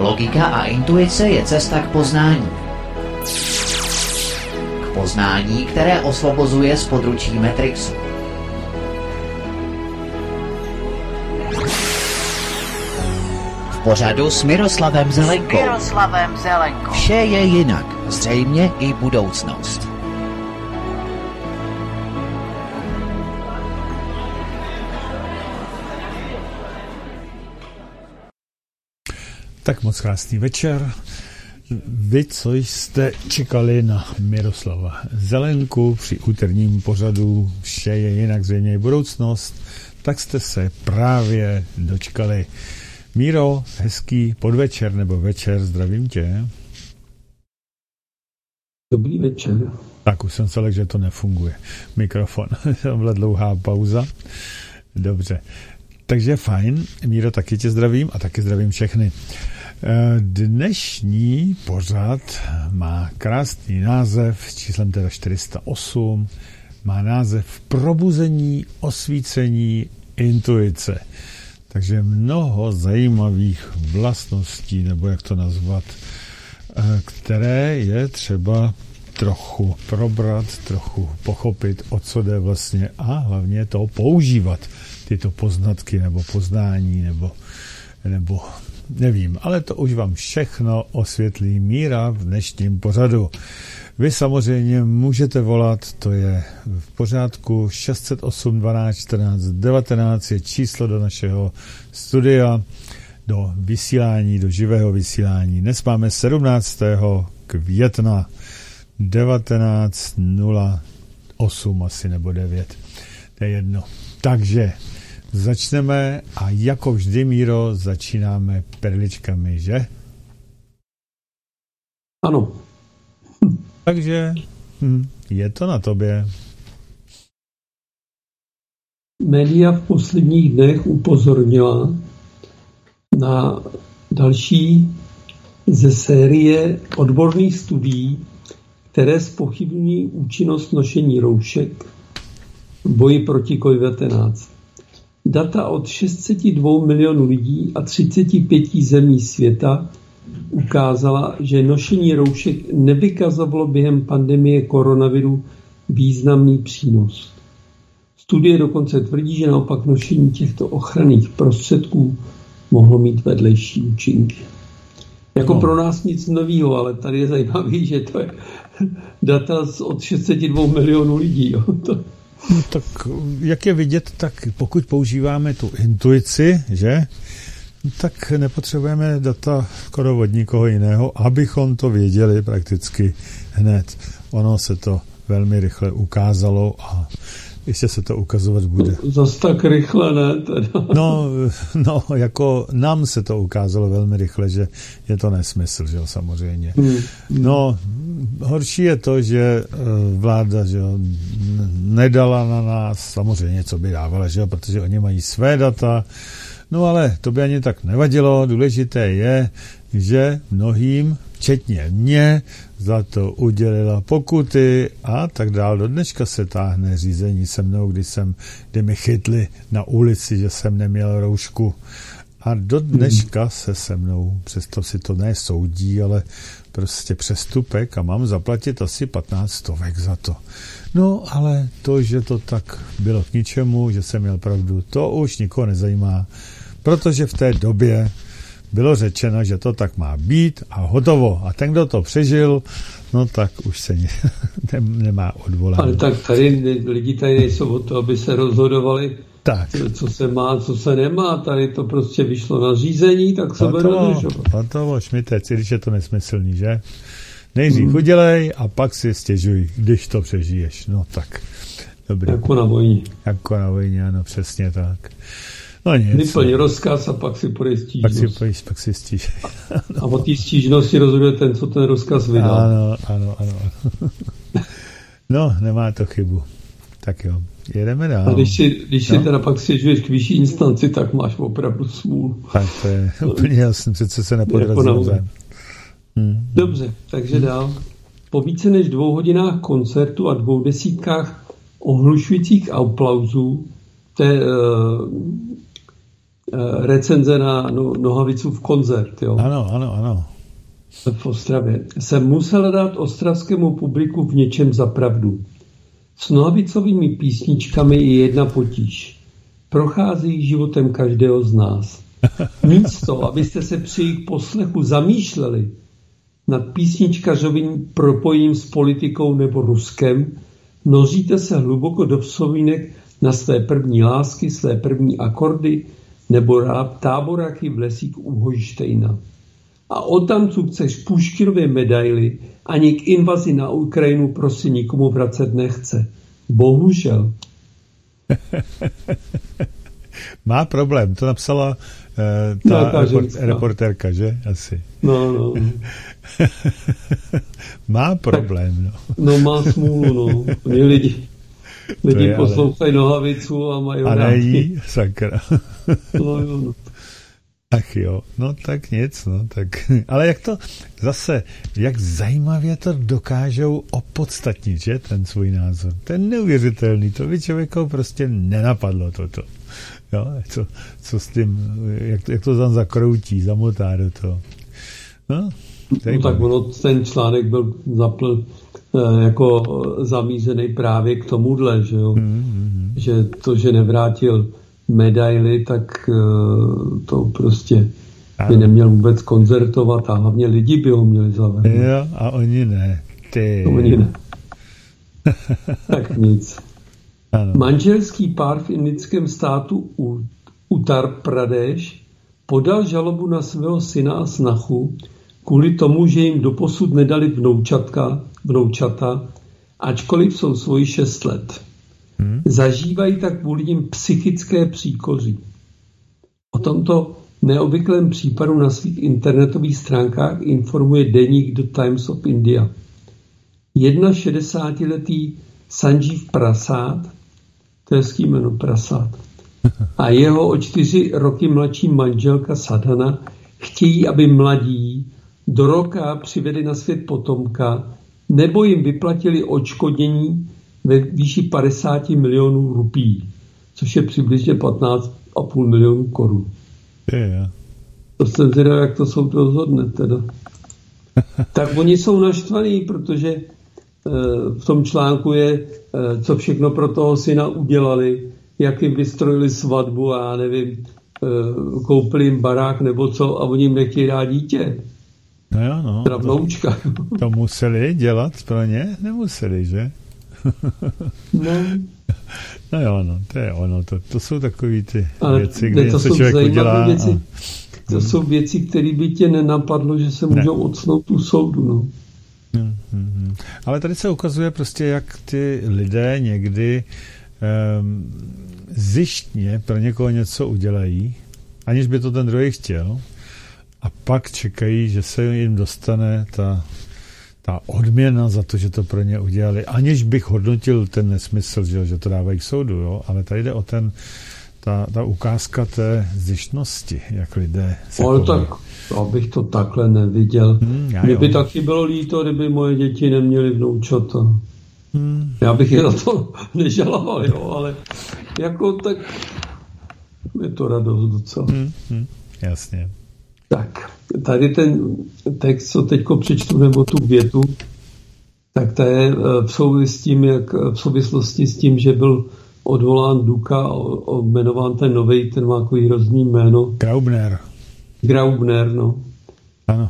Logika a intuice je cesta k poznání. K poznání, které osvobozuje z područí Matrixu. V pořadu s Miroslavem Zelenkou. Vše je jinak, zřejmě i budoucnost. Tak moc krásný večer. Vy, co jste čekali na Miroslava Zelenku při úterním pořadu Vše je jinak, zřejmě i budoucnost, tak jste se právě dočkali. Míro, hezký podvečer nebo večer, zdravím tě. Dobrý večer. Tak už jsem se lekl, že to nefunguje. Mikrofon, tamhle dlouhá pauza. Dobře. Takže fajn, Míro, taky tě zdravím a taky zdravím všechny. Dnešní pořad má krásný název, číslem teda 408, má název Probuzení, osvícení, intuice. Takže mnoho zajímavých vlastností, nebo jak to nazvat, které je třeba trochu probrat, trochu pochopit, o co jde vlastně a hlavně to používat, tyto poznatky nebo poznání, nebo nevím, ale to už vám všechno osvětlí Míra v dnešním pořadu. Vy samozřejmě můžete volat, to je v pořádku, 608 12 14 19 je číslo do našeho studia, do vysílání, do živého vysílání. Dnes máme 17. května 19:08 asi nebo 9. To je jedno. Takže začneme a jako vždy, Míro, začínáme perličkami, že? Ano. Takže je to na tobě. Média v posledních dnech upozornila na další ze série odborných studií, které zpochybňují účinnost nošení roušek v boji proti COVID-19. Data od 602 milionů lidí a 35 zemí světa ukázala, že nošení roušek nevykazovalo během pandemie koronaviru významný přínos. Studie dokonce tvrdí, že naopak nošení těchto ochranných prostředků mohlo mít vedlejší účinky. Jako pro nás nic nového, ale tady je zajímavý, že to je data od 602 milionů lidí. Jo. No tak jak je vidět, tak pokud používáme tu intuici, že, tak nepotřebujeme data skoro od nikoho jiného, abychom to věděli prakticky hned. Ono se to velmi rychle ukázalo a ještě se to ukazovat bude. Zas tak rychle, ne? Teda. No, jako nám se to ukázalo velmi rychle, že je to nesmysl, že jo, samozřejmě. No, horší je to, že vláda, že jo, nedala na nás, samozřejmě, co by dávala, že jo, protože oni mají své data, no ale to by ani tak nevadilo, důležité je, že mnohým, včetně mě, za to udělila pokuty a tak dál. Do dneška se táhne řízení se mnou, kdy mi chytli na ulici, že jsem neměl roušku. A do dneška se se mnou, přesto si to nesoudí, ale prostě přestupek a mám zaplatit asi 15 stovek za to. No, ale to, že to tak bylo k ničemu, že jsem měl pravdu, to už nikoho nezajímá, protože v té době bylo řečeno, že to tak má být a hotovo. A ten, kdo to přežil, no tak už se nemá odvolání. Ale tak tady lidi tady nejsou o to, aby se rozhodovali, tak. Co se má, co se nemá. Tady to prostě vyšlo na řízení, tak se bude rozlišovat. Hotovo, šmitec, když je to nesmyslný, že? Nejdřív udělej a pak si stěžuj, když to přežiješ. No tak, dobrý. Jako na vojně. Jako na vojně, ano, přesně tak. No nic. Vyplň rozkaz a pak si podej stížnost. Pak si stíž. A o té stížnosti rozhoduje ten, co ten rozkaz vydal. Ano. No, nemá to chybu. Tak jo, jedeme dál. A když si teda pak stěžuješ k vyšší instanci, tak máš opravdu smůlu. Tak to je úplně jasný, přece se nepodrazí navzájem. Dobře, takže dál. Po více než 2 hodinách koncertu a 20 ohlušujících aplauzů recenze na Nohavicův koncert, jo. Ano. V Ostravě. Jsem musel dát ostravskému publiku v něčem za pravdu. S Nohavicovými písničkami je jedna potíž. Procházejí životem každého z nás. Místo, abyste se při jejich poslechu zamýšleli nad písničkařovým propojím s politikou nebo Ruskem, noříte se hluboko do vzpomínek na své první lásky, své první akordy nebo táboraky v lesích u Hojštejna. A odtamtud se k Puškinově medaili ani k invazi na Ukrajinu prostě nikomu vracet nechce. Bohužel. Má problém, to napsala reportérka, že? Asi. No. Má problém, no. No má smůlu, no. Lidi poslouchají Nohavicu a mají a nejí, sakra. No. Ach jo, no tak nic, no tak. Ale jak zajímavě to dokážou opodstatnit, že, ten svůj názor. To je neuvěřitelný, to by člověka prostě nenapadlo toto. Jo, co s tím, jak to tam zakroutí, zamotá do toho. No tak ten článek byl jako zamířený právě k tomuhle, že jo. Že to, že nevrátil medaily, tak to prostě by neměl vůbec koncertovat a hlavně lidi by ho měli zavrhnout. Jo, a oni ne. Oni ne. Tak nic. Ano. Manželský pár v indickém státu Uttar Pradesh podal žalobu na svého syna a snachu kvůli tomu, že jim doposud nedali vnoučata, ačkoliv jsou svoji 6 let. Zažívají tak kvůli nim psychické příkoří. O tomto neobvyklém případu na svých internetových stránkách informuje deník The Times of India. 61letý Sanjeev Prasad, to je hezký jméno Prasad, a jeho o 4 roky mladší manželka Sadhana chtějí, aby mladí do roka přivedli na svět potomka nebo jim vyplatili odškodnění ve výši 50 milionů rupí, což je přibližně 15,5 milionů korun. To jsem zvědavý, jak to soud rozhodne teda. Tak oni jsou naštvaní, protože v tom článku je, co všechno pro toho syna udělali, jak jim vystrojili svatbu a já nevím, koupili jim barák nebo co a oni jim nechtějí dát dítě. No jo, no. Teda vnoučka. To museli dělat pro ně? Nemuseli, že? No jo, no, to je ono. To jsou takový ty věci, kde něco člověk udělá. To jsou věci, které by tě nenapadlo, že se můžou odsnout u soudu, no. Ale tady se ukazuje prostě, jak ty lidé někdy zjištně pro někoho něco udělají, aniž by to ten druhý chtěl, a pak čekají, že se jim dostane ta odměna za to, že to pro ně udělali, aniž bych hodnotil ten nesmysl, že to dávají k soudu, jo? Ale tady jde o ta ukázka té zjištnosti, jak lidé se ale tak, abych to takhle neviděl. Mně by taky bylo líto, kdyby moje děti neměly vnoučata. Já bych je za to nežaloval, jo, ale jako tak je to radost docela. Jasně. Tak, tady ten text, co teďko přečtu, nebo tu větu, tak to je v souvislosti s tím, že byl odvolán Duka a jmenován ten novej, ten má takový hrozný jméno. Graubner, no. Ano.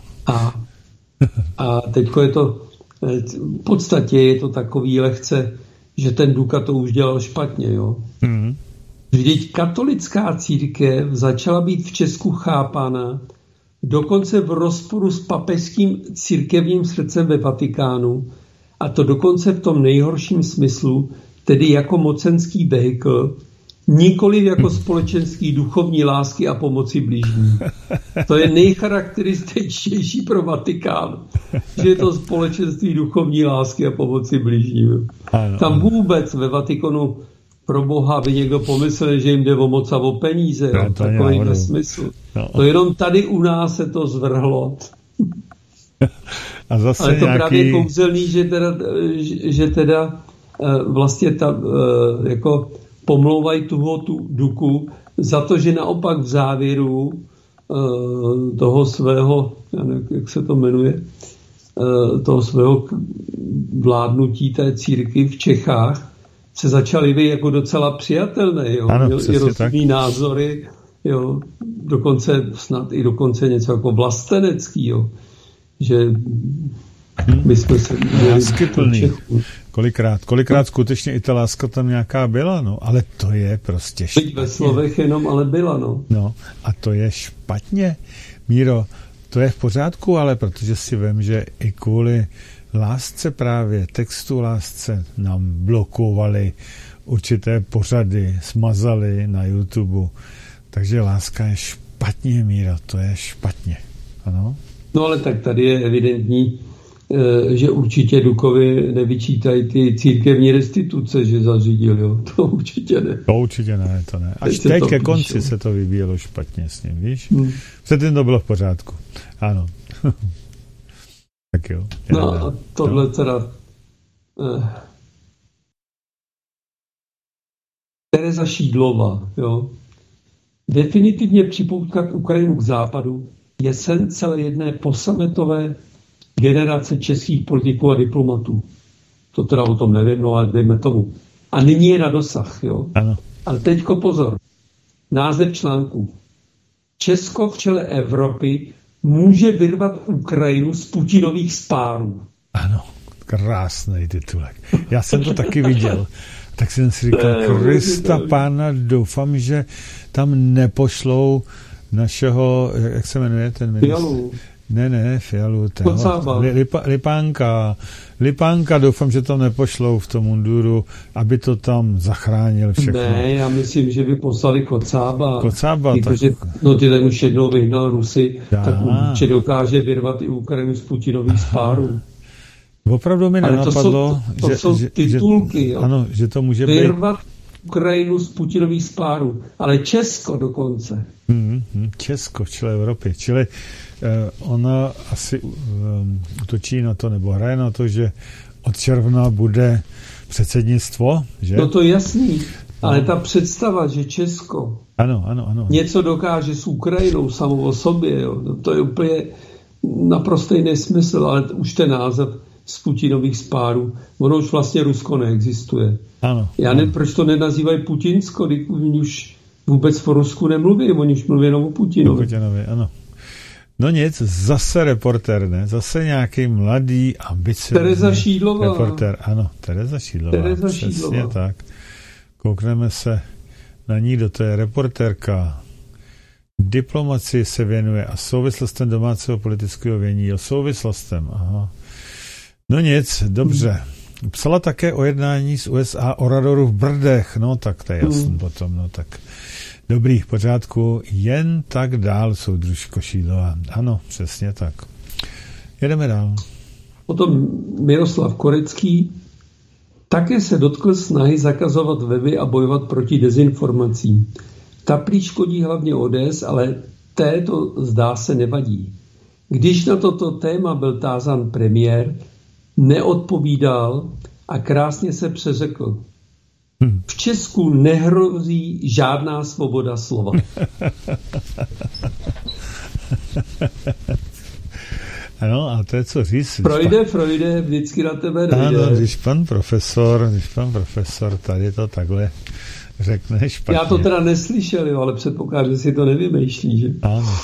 A teďko je to, v podstatě je to takový lehce, že ten Duka to už dělal špatně, jo. Vždyť katolická církev začala být v Česku chápána dokonce v rozporu s papežským církevním srdcem ve Vatikánu, a to dokonce v tom nejhorším smyslu, tedy jako mocenský vehikl, nikoli jako společenský duchovní lásky a pomoci blížní. To je nejcharakterističtější pro Vatikán, že je to společenství duchovní lásky a pomoci blížní. Tam vůbec ve Vatikanu pro Boha by někdo pomyslel, že jim jde o moc a o peníze. No, takový nesmysl. No. To jenom tady u nás se to zvrhlo. A zase ale to právě kouzelný, že teda vlastně jako pomlouvají tu Duku za to, že naopak v závěru toho svého, já nevím, jak se to jmenuje, toho svého vládnutí té církvi v Čechách se začaly být jako docela přijatelné. Jo? Ano, měl i rozumný názory, jo? dokonce něco jako vlastenecký, jo? Že my jsme se láskyplný. Kolikrát skutečně i ta láska tam nějaká byla, no, ale to je prostě špatně. Ve slovech jenom, ale byla, no. No, a to je špatně, Míro, to je v pořádku, ale protože si vem, že i kvůli lásce právě, textu lásce nám blokovali určité pořady, smazali na YouTube, takže láska je špatně, Míro, to je špatně, ano? No ale tak tady je evidentní, že určitě Dukovi nevyčítají ty církevní restituce, že zařídil, jo. To určitě ne. To určitě ne, to ne. Až teď ke konci se to vyvíjelo špatně s ním, víš? Předtím to bylo v pořádku. Ano. Tak jo. No a tohle teda... Tereza Šídlová, jo. Definitivně připoutat Ukrajinu k západu je sen celé jedné posametové generace českých politiků a diplomatů. To teda o tom nevím, no ale dejme tomu. A nyní je na dosah, jo. Ano. Ale teďko pozor. Název článku. Česko v čele Evropy může vyrvat Ukrajinu z Putinových spárů. Ano, krásný titulek. Já jsem to taky viděl. Tak jsem si říkal, Krista pána, doufám, že tam nepošlou našeho, jak se jmenuje ten ministr? Fialu. Ne, Fialu. Lipánka, doufám, že to nepošlou v tom munduru, aby to tam zachránil všechno. Ne, já myslím, že by poslali Kocába. Protože, no ty ten už jednou vyhnal Rusy, tak určitě dokáže vyrvat i Ukrajinu z Putinových spárů. Opravdu mi nenapadlo, to jsou titulky, že, ano, že to může vyrvat Ukrajinu z Putinových spárů, ale Česko dokonce. Česko v čele Evropy, čili ona asi útočí na to, nebo hraje na to, že od června bude předsednictvo, že? No to je jasný, ale ta představa, že Česko ano. něco dokáže s Ukrajinou samou o sobě, jo, no to je úplně naprostý nesmysl, ale už ten název z Putinových spárů, ono už vlastně Rusko neexistuje. Ano. Já nevím, proč to nenazývají Putinsko, když už vůbec po Rusku nemluví, oni už mluví jenom o Putinovi. Ano. No nic, zase reportér, ne? Zase nějaký mladý, ambiciozní Tereza Šídlová. Reportér, ano, Tereza Šídlová. Přesně tak. Koukneme se na ní, kdo to je reportérka. Diplomacii se věnuje a souvislostem domácího politického vění. O souvislostem, aha. No nic, dobře. Psala také o jednání z USA o radoru v Brdech. No tak to je jasný potom, no tak. Dobrý, v pořádku. Jen tak dál, soudružko Šídlová. Ano, přesně tak. Jedeme dál. Potom Miroslav Korecký také se dotkl snahy zakazovat weby a bojovat proti dezinformacím. Ta prý škodí hlavně ODS, ale té to zdá se nevadí. Když na toto téma byl tázán premiér, neodpovídal a krásně se přeřekl. V Česku nehrozí žádná svoboda slova. Ano, a to je co říct. Freude, vždycky na tebe dojde. Ano, když pan profesor tady to takhle řekne špatně. Já to teda neslyšel, jo, ale předpokládám, že si to nevymýšlí, že?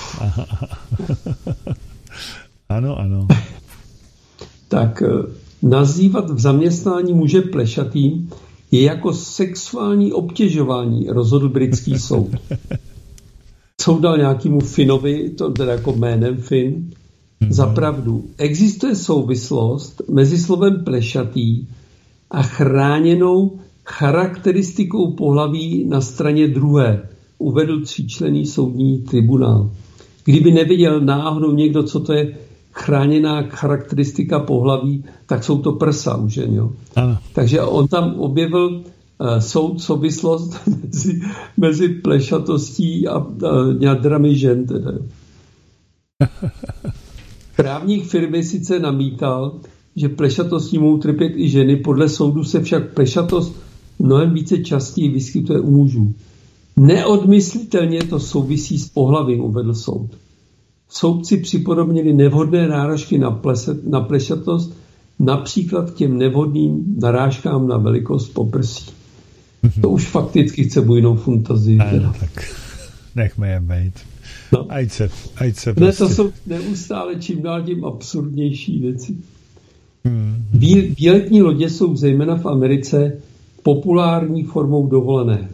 Ano. Tak nazývat v zaměstnání muže plešatým je jako sexuální obtěžování, rozhodl britský soud. Soud dal nějakému Finovi, to teda jako jménem Fin, za pravdu. Existuje souvislost mezi slovem plešatý a chráněnou charakteristikou pohlaví na straně druhé, uvedl 3členný soudní tribunál. Kdyby nevěděl náhodou někdo, co to je chráněná charakteristika pohlaví, tak jsou to prsa u žen. Jo? Takže on tam objevil souvislost mezi plešatostí a ňadrami žen. Teda. Právník firmy sice namítal, že plešatostí mohou trpět i ženy, podle soudu se však plešatost mnohem více častěji vyskytuje u mužů. Neodmyslitelně to souvisí s pohlavím, uvedl soud. Soudci připodobnili nevhodné náražky na plešatost například k těm nevhodným narážkám na velikost poprsí. To už fakticky chce bujnou fantazii. Tak nechme je být. No. Ať se prostě... Ne, to jsou neustále čím dál tím absurdnější věci. Výletní lodě jsou zejména v Americe populární formou dovolené.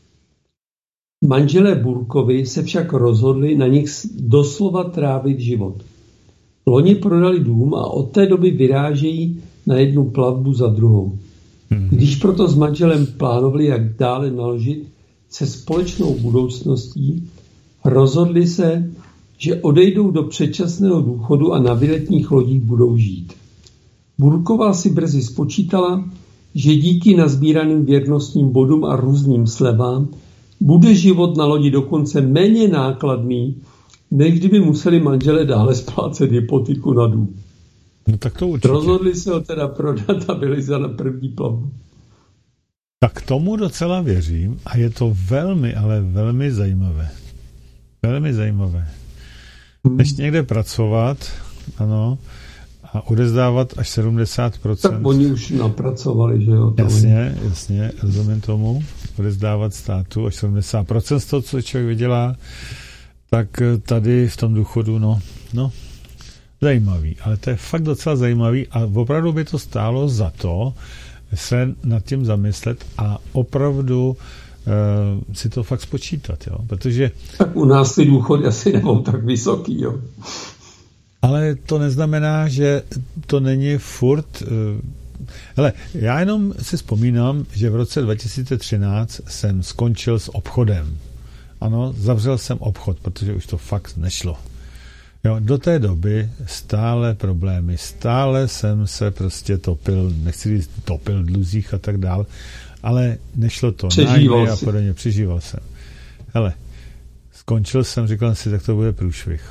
Manželé Burkovi se však rozhodli na nich doslova trávit život. Loni prodali dům a od té doby vyrážejí na jednu plavbu za druhou. Když proto s manželem plánovali, jak dále naložit se společnou budoucností, rozhodli se, že odejdou do předčasného důchodu a na výletních lodích budou žít. Burková si brzy spočítala, že díky nazbíraným věrnostním bodům a různým slevám bude život na lodi dokonce méně nákladný, než kdyby museli manželé dále splácet hypotéku na dům. No tak to určitě. Rozhodli se ho teda prodat a byli za na první plavbu. Tak tomu docela věřím a je to velmi, ale velmi zajímavé. Velmi zajímavé. Než někde pracovat, ano, a odezdávat až 70%. Tak oni už napracovali, že jo? Jasně, rozumím tomu. Odezdávat státu až 70% z toho, co člověk vydělá, tak tady v tom důchodu, no, zajímavý. Ale to je fakt docela zajímavý a opravdu by to stálo za to se nad tím zamyslet a opravdu si to fakt spočítat, jo? Protože... Tak u nás ty důchody asi nebudou tak vysoký, jo? Ale to neznamená, že to není furt... Hele, já jenom si vzpomínám, že v roce 2013 jsem skončil s obchodem. Ano, zavřel jsem obchod, protože už to fakt nešlo. Jo, do té doby stále problémy, stále jsem se prostě topil, nechci říct topil v dluzích a tak dál, ale nešlo to. Přežíval a podobně, přežíval jsem. Hele, skončil jsem, říkal si, tak to bude průšvih.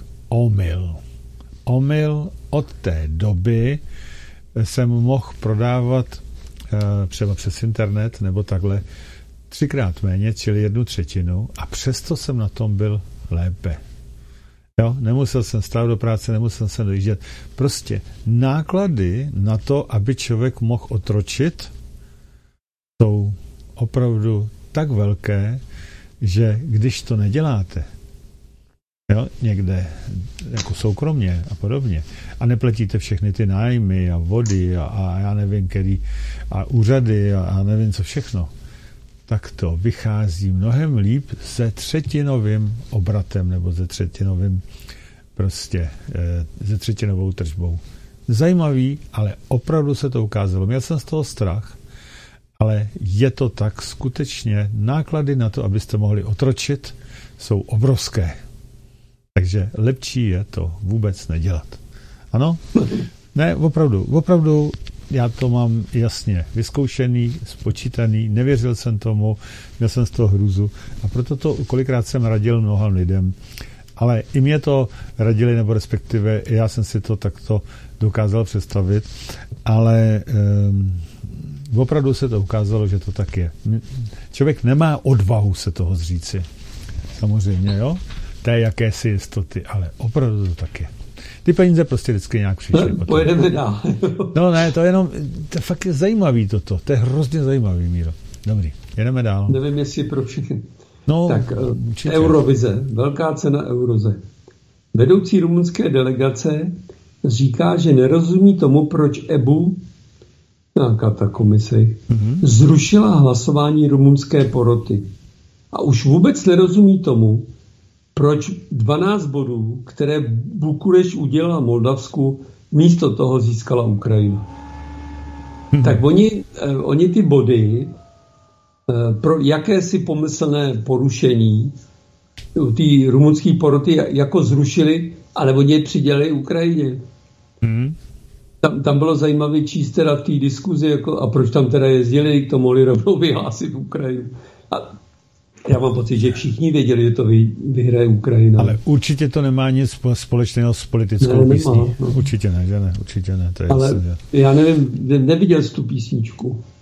Omyl od té doby jsem mohl prodávat třeba přes internet nebo takhle 3x méně, čili 1/3 a přesto jsem na tom byl lépe. Jo, nemusel jsem stát do práce, nemusel jsem dojíždět. Prostě náklady na to, aby člověk mohl otročit, jsou opravdu tak velké, že když to neděláte, jo, někde jako soukromně a podobně, a neplatíte všechny ty nájmy a vody a já nevím, který, a úřady a nevím co všechno, tak to vychází mnohem líp se třetinovým obratem nebo se třetinovou tržbou. Zajímavý, ale opravdu se to ukázalo. Měl jsem z toho strach, ale je to tak skutečně. Náklady na to, abyste mohli otročit, jsou obrovské. Takže lepší je to vůbec nedělat. Ano? Ne, opravdu já to mám jasně vyzkoušený, spočítaný, nevěřil jsem tomu, měl jsem z toho hrůzu a proto to kolikrát jsem radil mnoha lidem, ale i mě to radili, nebo respektive já jsem si to takto dokázal představit, ale opravdu se to ukázalo, že to tak je. Člověk nemá odvahu se toho zříci. Samozřejmě, jo? Té jakési jistoty, ale opravdu to tak je. Ty peníze prostě vždycky nějak přišly. Pojedeme dál. No ne, to je fakt zajímavý toto. To je hrozně zajímavý, Míro. Dobrý, jedeme dál. Nevím, jestli pro všechny. No, tak určitě. Eurovize, velká cena Euroze. Vedoucí rumunské delegace říká, že nerozumí tomu, proč EBU, nějaká ta komise, zrušila hlasování rumunské poroty. A už vůbec nerozumí tomu, proč 12 bodů, které Bukurešť udělala Moldavsku, místo toho získala Ukrajina. Tak oni ty body pro jakési pomyslné porušení ty rumunské poroty jako zrušili, ale oni je přidělili Ukrajině. Tam bylo zajímavé číst teda v té diskuzi, jako, a proč tam teda jezdili, to mohli rovnou vyhlásit Ukrajinu. A já mám pocit, že všichni věděli, že to vyhraje Ukrajina. Ale určitě to nemá nic společného s politickou písní. No. Určitě ne, že ne? Určitě ne. To je ale já nevím, neviděl jsi tu písničku.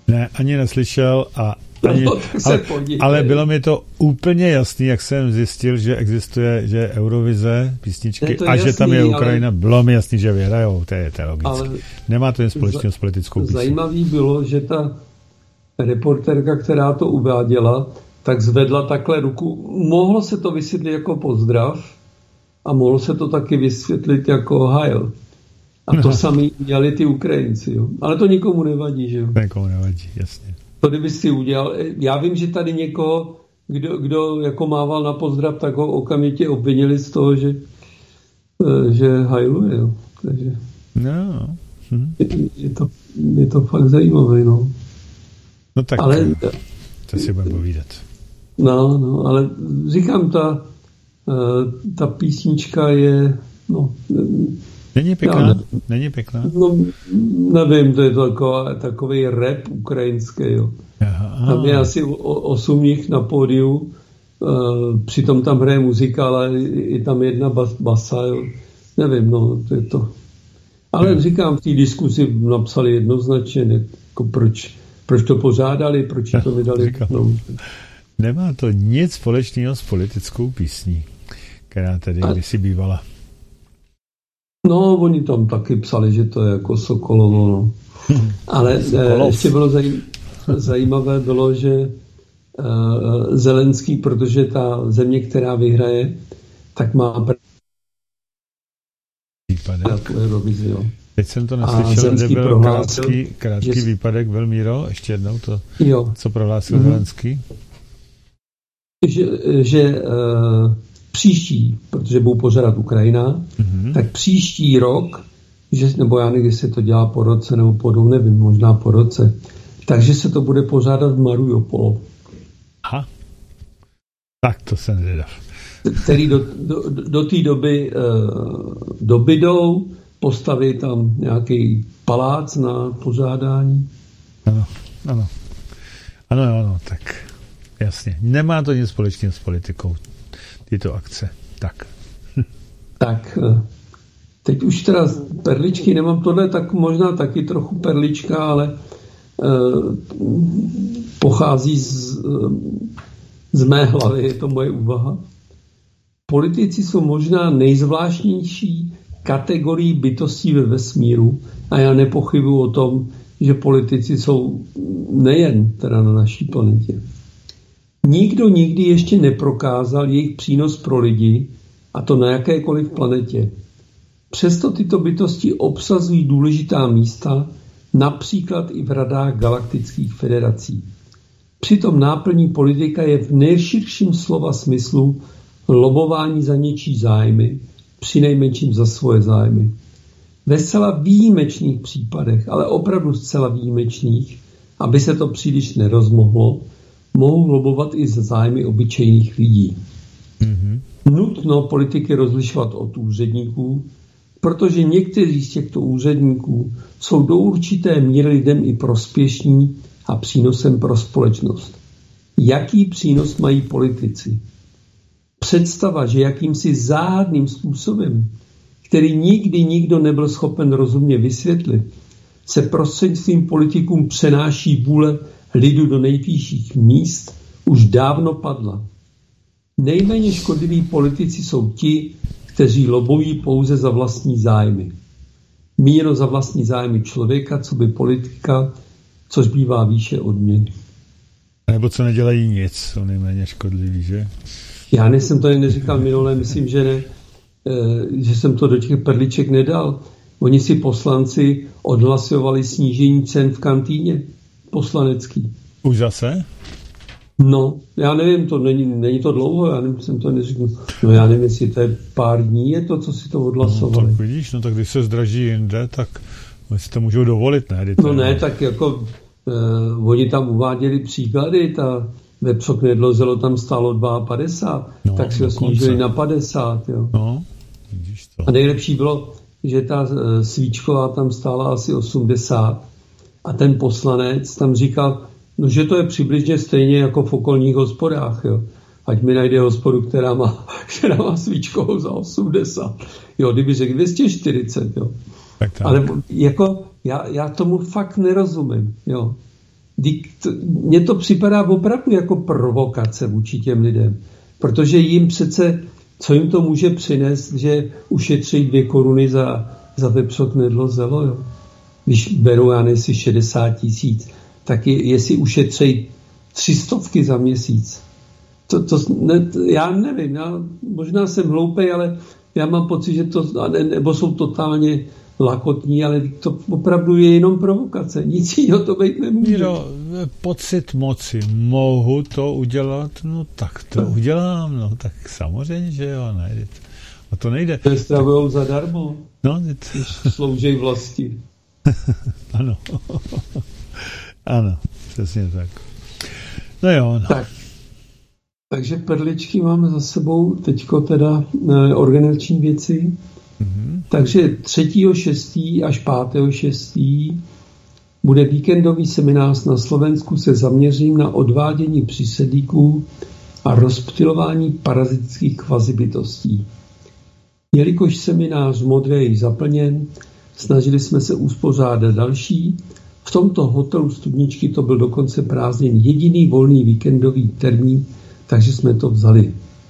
Ne, ani neslyšel ale bylo mi to úplně jasný, jak jsem zjistil, že existuje, že Eurovize, písničky a jasný, že tam je Ukrajina, bylo mi jasný, že vyhrajou, to je logické. Nemá to jen společného s politickou písní. Zajímavý bylo, že ta reportérka, která to uváděla, tak zvedla takhle ruku. Mohlo se to vysvětlit jako pozdrav a mohlo se to taky vysvětlit jako hail. A to sami dělali ty Ukrajinci. Jo. Ale to nikomu nevadí, že jo? Nikomu nevadí, jasně. To kdyby si udělal. Já vím, že tady někoho, kdo jako mával na pozdrav, tak ho okamžitě obvinili z toho, že hajluje. Jo. Takže no. Je to fakt zajímavé. No, no tak ale, to si budeme povídat. No, ale říkám, ta písnička je Není pěkná? No, nevím, to je takový rap ukrajinský, jo. Tam je asi 8 nich na pódiu, přitom tam hraje muzika, ale i tam jedna basa, jo. Nevím, no, to je to. Ale říkám, v té diskusi napsali jednoznačně, jako proč to pořádali, proč to vydali. No. Nemá to nic společného s politickou písní, která tady kdysi bývala. No, oni tam taky psali, že to je jako Sokolovo, no. Ale ještě bylo zajímavé bylo, že Zelenský, protože ta země, která vyhraje, tak má výpadek. Eurovizi, jo. Teď jsem to neslyšel, kde byl krátký výpadek. Velmíro, ještě jednou to, co prohlásil Zelenský. Že příští, protože budou pořádat Ukrajina, tak příští rok, nebo já nevím, jestli se to dělá po roce nebo po dvou, nevím, možná po roce, takže se to bude pořádat v Mariupolu. Aha. Tak to jsem zvědav. Který do té doby dobydou, postaví tam nějaký palác na pořádání. Ano, tak jasně. Nemá to nic společného s politikou, tyto akce. Tak, teď už teda perličky nemám, tohle tak možná taky trochu perlička, ale pochází z mé hlavy, je to moje úvaha. Politici jsou možná nejzvláštnější kategorií bytostí ve vesmíru a já nepochybuji o tom, že politici jsou nejen teda na naší planetě. Nikdo nikdy ještě neprokázal jejich přínos pro lidi, a to na jakékoliv planetě. Přesto tyto bytosti obsazují důležitá místa, například i v radách galaktických federací. Přitom náplní politika je v nejširším slova smyslu lobování za něčí zájmy, přinejmenším za svoje zájmy. Ve zcela výjimečných případech, ale opravdu zcela výjimečných, aby se to příliš nerozmohlo, mohou lobovat i za zájmy obyčejných lidí. Nutno politiky rozlišovat od úředníků, protože někteří z těchto úředníků jsou do určité míry lidem i prospěšní a přínosem pro společnost. Jaký přínos mají politici? Představa, že jakýmsi záhadným způsobem, který nikdy nikdo nebyl schopen rozumně vysvětlit, se prostřednictvím politikům přenáší vůle lidu do nejvyšších míst, už dávno padla. Nejméně škodliví politici jsou ti, kteří lobují pouze za vlastní zájmy. Míněno za vlastní zájmy člověka, co by politika, což bývá výše odměny. Nebo co nedělají nic, jsou nejméně škodliví, že? Já jsem to jen neříkal minule, myslím, že ne, že jsem to do těch perliček nedal. Oni si poslanci odhlasovali snížení cen v kantýně poslanecký. Už zase? No, já nevím, to není to dlouho, já nevím, jsem to neříkal. No já nevím, jestli to je pár dní, je to, co si to odhlasovali. No, tak vidíš, no tak když se zdraží jinde, tak si to můžou dovolit, ne? No ne, tak jako oni tam uváděli příklady, ta vepřok nedlozelo tam stálo 2,50, tak si ho snížili na 50, jo. No, vidíš to. A nejlepší bylo, že ta svíčková tam stála asi 80 a ten poslanec tam říkal, no, že to je přibližně stejně jako v okolních hospodách, jo. Ať mi najde hospodu, která má svíčkovou za 80. Jo, kdyby řekl 240, jo. Tak. Ale jako já tomu fakt nerozumím, jo. Mně to připadá opravdu jako provokace vůči těm lidem, protože jim přece, co jim to může přinést, že ušetří 2 koruny za vepřok, knedlo, zelo, jo? Když berou, já nejsi 60 000, tak jestli ušetří 300 za měsíc. Já nevím, možná jsem hloupej, ale já mám pocit, že to, nebo jsou totálně lakotní, ale to opravdu je jenom provokace. Nic jiného to být nemůže. Míro, pocit moci. Mohu to udělat? No tak to udělám. No tak samozřejmě, že jo. Ne. A to nejde. To je stravujou zadarmo. No, když slouží vlasti. Ano. Ano, přesně tak. No jo, no. Takže perličky máme za sebou, teďko teda organizační věci. Mm-hmm. Takže 3.6. až 5.6. bude víkendový seminář na Slovensku se zaměřím na odvádění přísedlíků a rozptylování parazitických kvazibytostí. Jelikož seminář v Modře je zaplněn, snažili jsme se uspořádat další. V tomto hotelu Studničky to byl dokonce prázdnin jediný volný víkendový termín, takže jsme to vzali.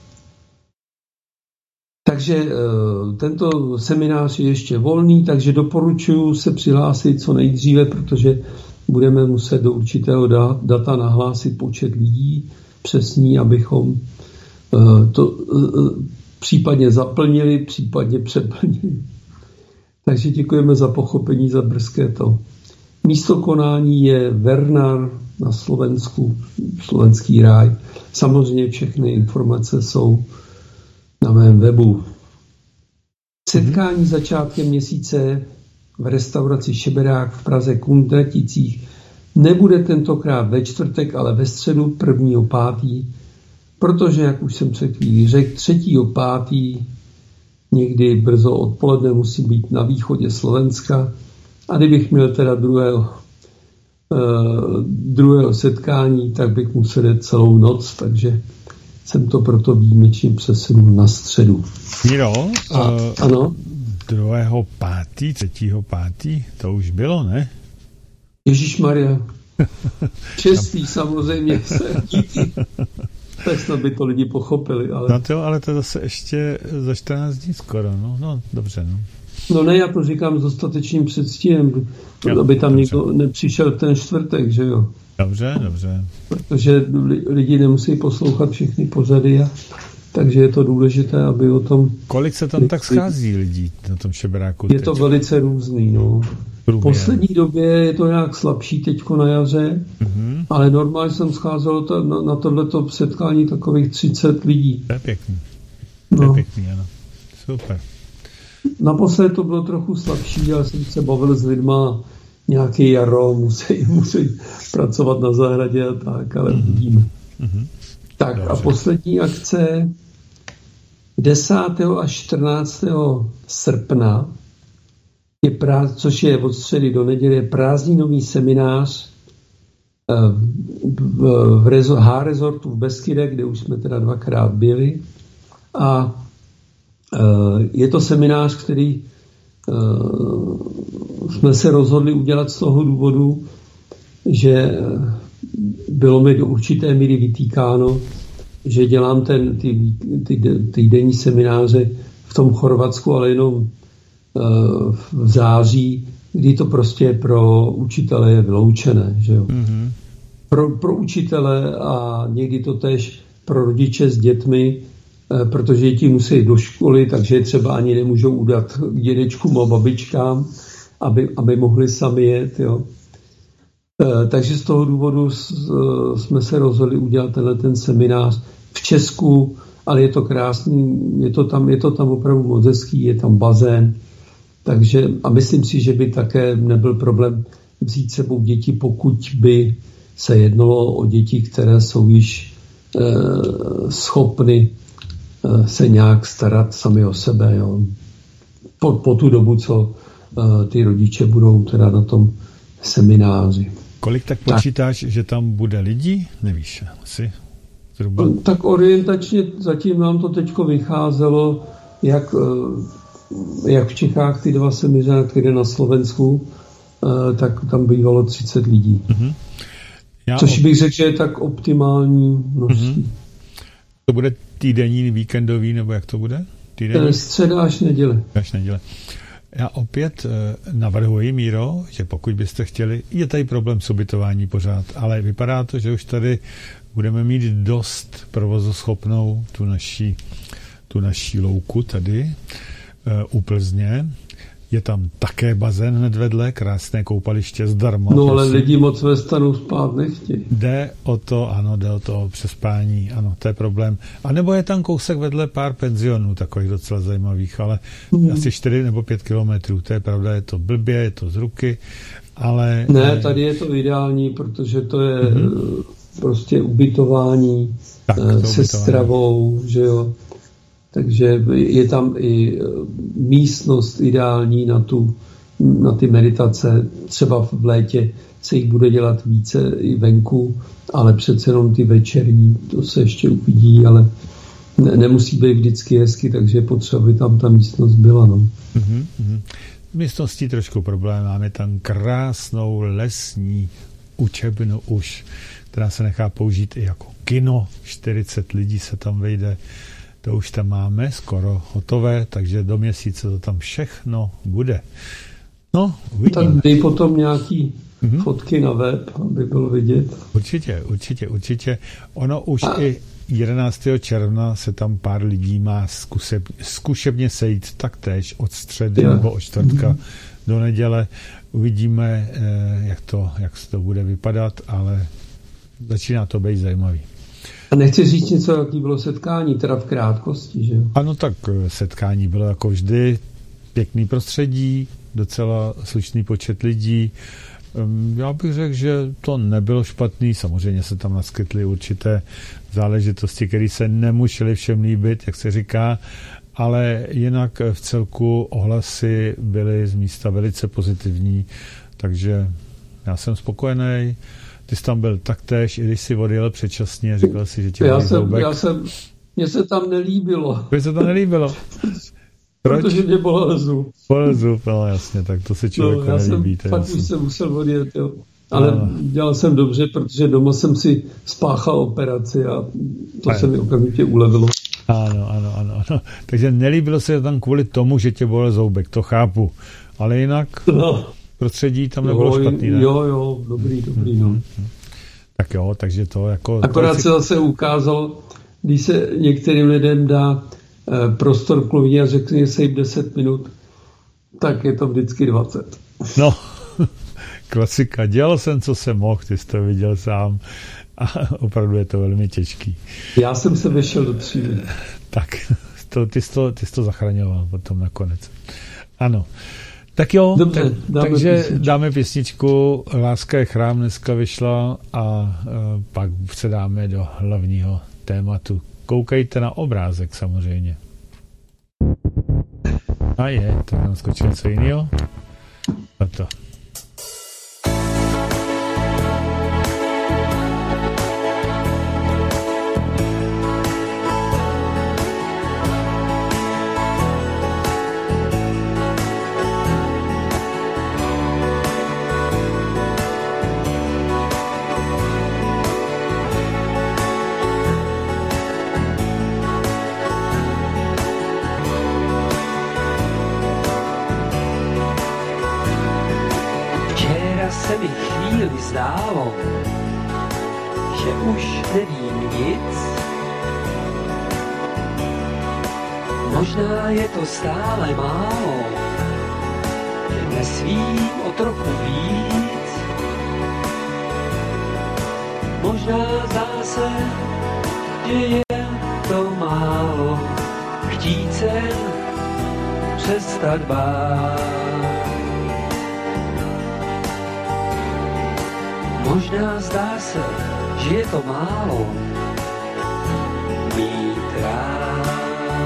Takže tento seminář je ještě volný, takže doporučuji se přihlásit co nejdříve, protože budeme muset do určitého data nahlásit počet lidí přesný, abychom to případně zaplnili, případně přeplnili. Takže děkujeme za pochopení, za brzké to. Místo konání je Vernar na Slovensku, Slovenský ráj. Samozřejmě všechny informace jsou na mém webu. Setkání začátkem měsíce v restauraci Šeberák v Praze Kuntraticích nebude tentokrát ve čtvrtek, ale ve středu 1.5., protože, jak už jsem před chvílí řekl, 3.5. někdy brzo odpoledne musí být na východě Slovenska. A kdybych měl teda druhého setkání, tak bych musel jít celou noc, takže jsem to proto výjimečně přesunul na středu. Miro, ano? 2.5., 3.5., to už bylo, ne? Ježišmarja. Čestý samozřejmě se díky. Tak snad by to lidi pochopili. Ale to zase ještě za 14 dní skoro. No dobře, no. No ne, já to říkám s dostatečným předstihem, aby tam někdo nepřišel ten čtvrtek, že jo? Dobře. Protože lidi nemusí poslouchat všechny pořady, takže je to důležité, aby o tom... Kolik se tam tak schází lidí na tom Šeberáku? Je to velice různý, no. V poslední době je to nějak slabší teďko na jaře, ale normálně jsem scházel na tohleto setkání takových 30 lidí. To je pěkný. To je pěkný, ano. Super. Naposled to bylo trochu slabší, ale jsem se bavil s lidma, nějaký jaro, musí pracovat na zahradě a tak, ale vidíme. Tak dobře. A poslední akce 10. až 14. srpna, což je od středy do neděle, prázdninový seminář v H-resortu v Beskydech, kde už jsme teda 2krát byli. A je to seminář, který jsme se rozhodli udělat z toho důvodu, že bylo mi do určité míry vytýkáno, že dělám ty denní semináře v tom Chorvatsku, ale jenom v září, kdy to prostě pro učitele je vyloučené. Že jo? Mm-hmm. Pro učitele a někdy to též pro rodiče s dětmi, protože děti musí do školy, takže třeba ani nemůžou udat k dědečkům a babičkám, aby mohli sami jet. Jo. Takže z toho důvodu jsme se rozhodli udělat ten seminář v Česku, ale je to krásný, je to tam opravdu moc hezký, je tam bazén, takže a myslím si, že by také nebyl problém vzít sebou děti, pokud by se jednalo o děti, které jsou již schopny se nějak starat sami o sebe. Jo. Po tu dobu, co ty rodiče budou teda na tom semináři. Kolik tak počítáš, že tam bude lidí? Nevíš asi? Zhruba. Tak orientačně zatím nám to teďko vycházelo, jak v Čechách ty 2 semináře, které na Slovensku, tak tam bývalo 30 lidí. Mm-hmm. Což bych řekl, že je tak optimální množství. To bude týdenní, víkendový, nebo jak to bude? Týdenní? Středa až neděle. Já opět navrhuji, Míro, že pokud byste chtěli, je tady problém s ubytování pořád, ale vypadá to, že už tady budeme mít dost provozoschopnou tu naší louku tady u Plzně. Je tam také bazén hned vedle, krásné koupaliště zdarma. No ale lidi moc ve stanu spát nechtějí. Jde o to přespání, ano, to je problém. A nebo je tam kousek vedle pár penzionů, takových docela zajímavých, ale asi 4 nebo 5 kilometrů, to je pravda, je to blbě, je to z ruky, ale... Ne, tady je to ideální, protože to je prostě ubytování se stravou, že jo. Takže je tam i místnost ideální na ty meditace. Třeba v létě se jich bude dělat více i venku, ale přece jenom ty večerní, to se ještě uvidí, ale nemusí být vždycky hezky, takže potřeba by tam ta místnost byla. No. V místnosti trošku problém. Máme tam krásnou lesní učebnu už, která se nechá použít i jako kino. 40 lidí se tam vejde. To už tam máme skoro hotové, takže do měsíce to tam všechno bude. No, uvidíme. Tak dej potom nějaký fotky na web, aby bylo vidět. Určitě. Ono už i 11. června se tam pár lidí má zkušebně sejít taktéž od středy nebo od čtvrtka do neděle. Uvidíme, jak to bude vypadat, ale začíná to být zajímavý. A nechci říct něco, jaký bylo setkání, teda v krátkosti, že? Ano, tak setkání bylo jako vždy, pěkný prostředí, docela slušný počet lidí. Já bych řekl, že to nebylo špatný, samozřejmě se tam naskytly určité záležitosti, které se nemusely všem líbit, jak se říká, ale jinak v celku ohlasy byly z místa velice pozitivní, takže já jsem spokojený. Ty jsi tam byl taktéž, i když jsi odjel předčasně, říkal si, že tě mně se tam nelíbilo. Mně se tam nelíbilo? Protože mě bolel zub. No jasně, tak to se člověku nelíbí. Fakt už jsem musel odjet, jo. Ale dělal jsem dobře, protože doma jsem si spáchal operaci a to se mi okamžitě ulevilo. Ano. Takže nelíbilo se tam kvůli tomu, že tě bolel zoubek, to chápu. Ale jinak prostředí tam nebylo špatný, ne? Jo, dobrý, no. Tak jo, takže to jako... Akorát se zase ukázalo, když se některým lidem dá prostor kluvině a řekne se jim 10 minut, tak je to vždycky 20. No, klasika. Dělal jsem, co jsem mohl, ty jsi to viděl sám a opravdu je to velmi těžký. Já jsem se vešel do 3 minut. Tak, ty jsi to zachraňoval potom nakonec. Ano. Tak jo, dobře, takže dáme písničku Láska je chrám dneska vyšla a pak se dáme do hlavního tématu. Koukejte na obrázek samozřejmě. A tak nám skočilo co jiného. A to. Se mi chvíli zdálo, že už nevím nic. Možná je to stále málo, že nesvím o trochu víc. Možná zdá se, že je to málo, chtít se přestat bát. Možná zdá se, že je to málo, mít rád.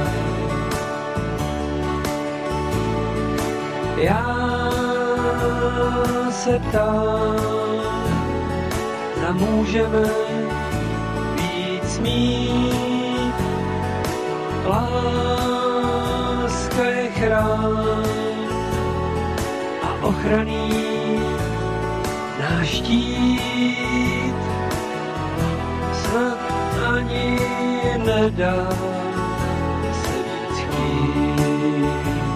Já se ptám, zda můžeme víc mít. Láska je chrám a ochranný náš štít. nedá se víc chtít.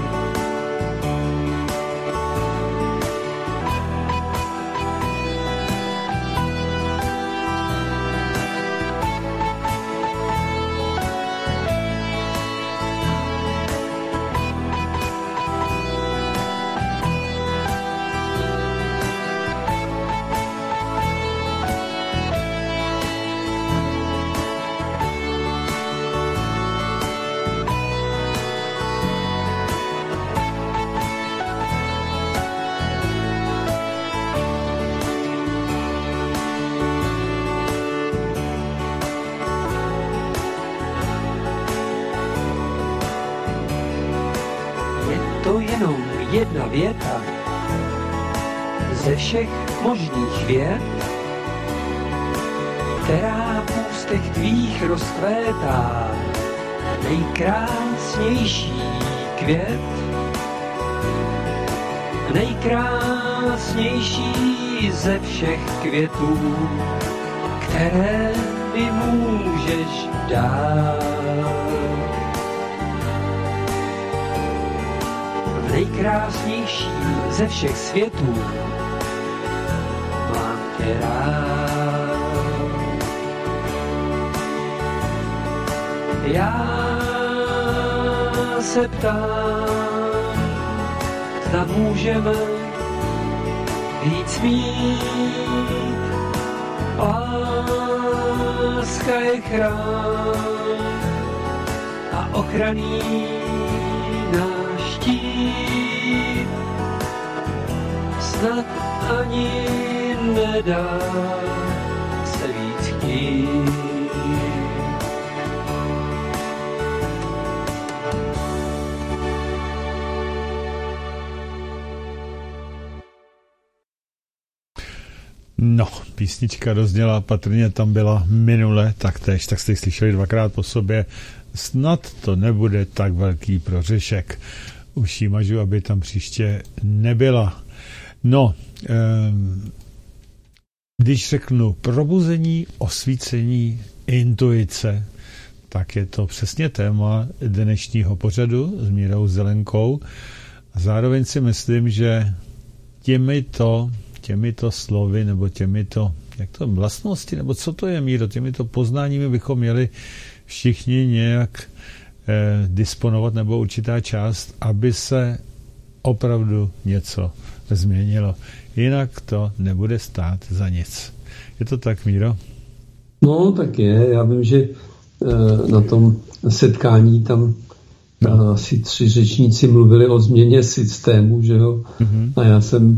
To jenom jedna věta ze všech možných vět, která v ústech tvých rozkvétá, nejkrásnější květ, nejkrásnější ze všech květů, které mi můžeš dát. Nejkrásnější ze všech světů mám tě rád. Já se ptám, zda můžeme víc mít. Láska je chrám a ochranný náš štít, snad ani nedá se víc chtít. No, písnička rozdělá, patrně tam byla minule taktéž, tak jste ji slyšeli dvakrát po sobě. Snad to nebude tak velký prořešek. Už jí mažu, aby tam příště nebyla. No, když řeknu probuzení, osvícení, intuice, tak je to přesně téma dnešního pořadu s Mírou Zelenkou. A zároveň si myslím, že těmito slovy nebo těmito vlastnosti, nebo co to je, Míro, těmito poznáními bychom měli všichni nějak disponovat, nebo určitá část, aby se opravdu něco změnilo. Jinak to nebude stát za nic. Je to tak, Míro? No, tak je. Já vím, že na tom setkání tam asi 3 řečníci mluvili o změně systému, že jo? Mm-hmm. A já jsem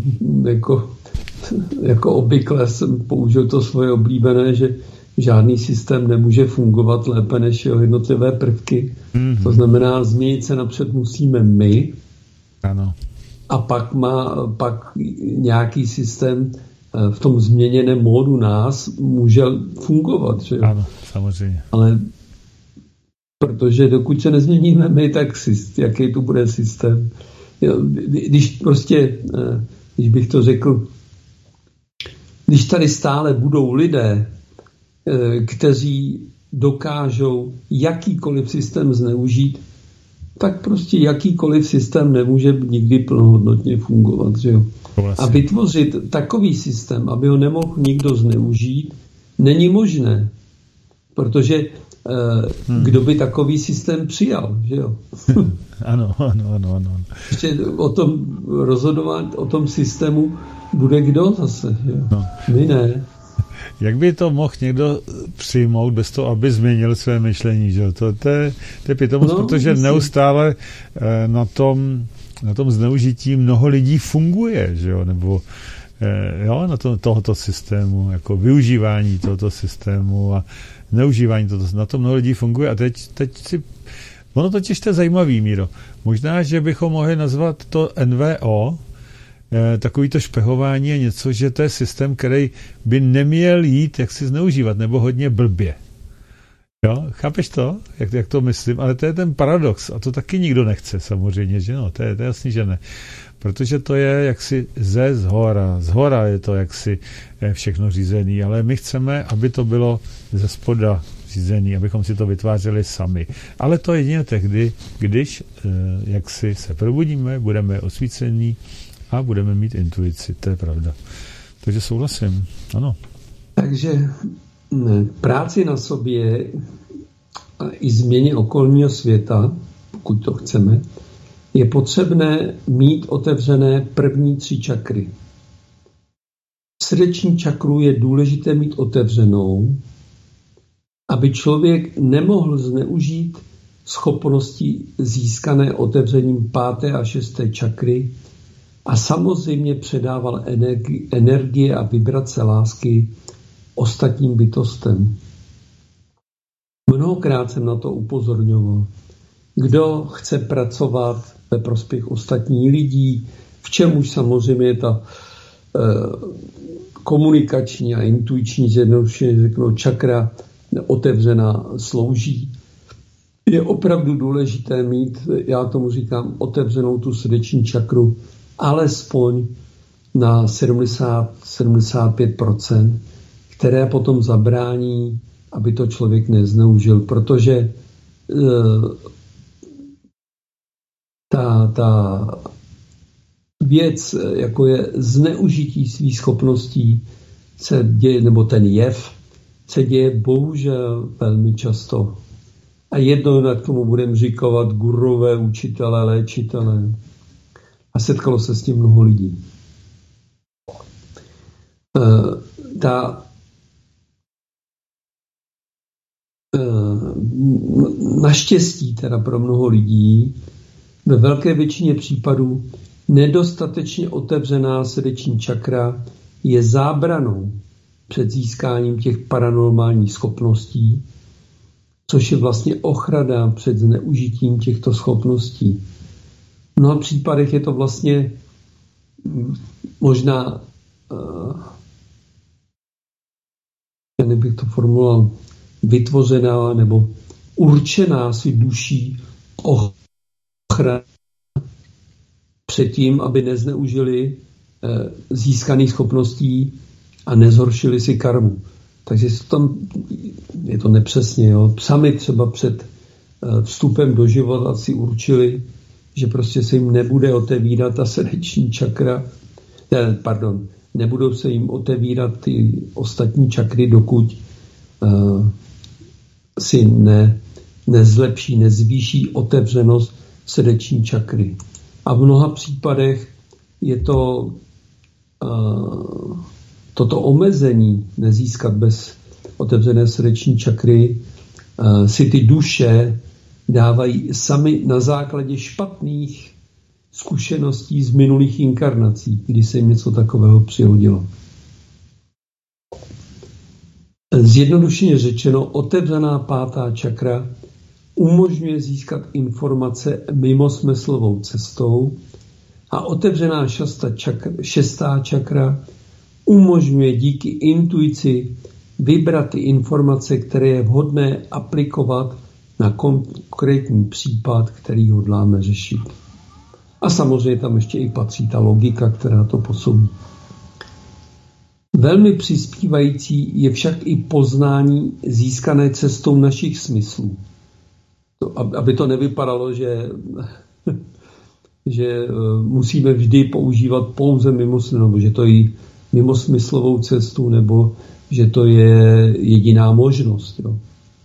jako obvykle jsem použil to svoje oblíbené, že žádný systém nemůže fungovat lépe než jeho jednotlivé prvky. Mm-hmm. To znamená, změnit se napřed musíme my. Ano. A pak nějaký systém v tom změněném módu nás může fungovat. Že jo? Ano, samozřejmě. Ale protože dokud se nezměníme my, tak jaký tu bude systém. Když bych to řekl, když tady stále budou lidé, kteří dokážou jakýkoliv systém zneužít, tak prostě jakýkoliv systém nemůže nikdy plnohodnotně fungovat. Že jo? A vytvořit takový systém, aby ho nemohl nikdo zneužít, není možné. Protože kdo by takový systém přijal, že jo? Ano. Ještě o tom rozhodovat, o tom systému bude kdo zase, že jo? No. My ne. Jak by to mohl někdo přijmout bez toho, aby změnil své myšlení, že jo? To je pitomost, protože neustále na tom zneužití mnoho lidí funguje, že jo? Nebo na tohoto systému, jako využívání tohoto systému a neužívání tohoto, na to mnoho lidí funguje a teď si, ono totiž to je zajímavý, Míro. Možná, že bychom mohli nazvat to NVO, takovýto špehování je něco, že to je systém, který by neměl jít, jak si zneužívat, nebo hodně blbě. Jo, chápeš to, jak to myslím? Ale to je ten paradox a to taky nikdo nechce samozřejmě, že no, to je jasný, že ne. Protože to je jaksi zhora je to jaksi všechno řízený, ale my chceme, aby to bylo ze spoda řízený, abychom si to vytvářeli sami. Ale to jedině tehdy, když jaksi se probudíme, budeme osvícení a budeme mít intuici, to je pravda. Takže souhlasím, ano. Takže práci na sobě a i změně okolního světa, pokud to chceme, je potřebné mít otevřené první 3 čakry. Srdeční čakru je důležité mít otevřenou, aby člověk nemohl zneužít schopnosti získané otevřením 5. a 6. čakry a samozřejmě předával energie a vibrace lásky ostatním bytostem. Mnohokrát jsem na to upozorňoval. Kdo chce pracovat ve prospěch ostatních lidí, v čem už samozřejmě je ta komunikační a intuiční, zjednodušeně řeknu, čakra otevřená slouží. Je opravdu důležité mít, já tomu říkám, otevřenou tu srdeční čakru alespoň na 70-75%, které potom zabrání, aby to člověk nezneužil, protože ta věc, jako je zneužití svých schopností, se děje, nebo ten jev, se děje bohužel velmi často. A jednou nad tomu budeme říkovat gurové, učitelé, léčitelé. A setkalo se s tím mnoho lidí. Naštěstí teda pro mnoho lidí ve velké většině případů nedostatečně otevřená srdeční čakra je zábranou před získáním těch paranormálních schopností, což je vlastně ochrana před zneužitím těchto schopností. V mnoha případech je to vlastně možná, jak bych to formuloval, vytvořená nebo určená si duší ochrana před tím, aby nezneužili získaných schopností a nezhoršili si karmu. Takže tam je to nepřesně. Jo. Sami třeba před vstupem do života si určili, že prostě se jim nebude otevírat ta srdeční čakra, nebudou se jim otevírat ty ostatní čakry, dokud si nezlepší, nezvýší otevřenost srdeční čakry. A v mnoha případech je to toto omezení nezískat bez otevřené srdeční čakry si ty duše dávají sami na základě špatných zkušeností z minulých inkarnací, kdy se jim něco takového přihodilo. Zjednodušeně řečeno, otevřená 5. čakra umožňuje získat informace mimo smyslovou cestou a otevřená 6. čakra umožňuje díky intuici vybrat ty informace, které je vhodné aplikovat na konkrétní případ, který hodláme řešit. A samozřejmě tam ještě i patří ta logika, která to působí. Velmi přispívající je však i poznání získané cestou našich smyslů. Aby to nevypadalo, že musíme vždy používat pouze mimosmyslovou, že to je mimosmyslovou cestu, nebo že to je jediná možnost. Jo.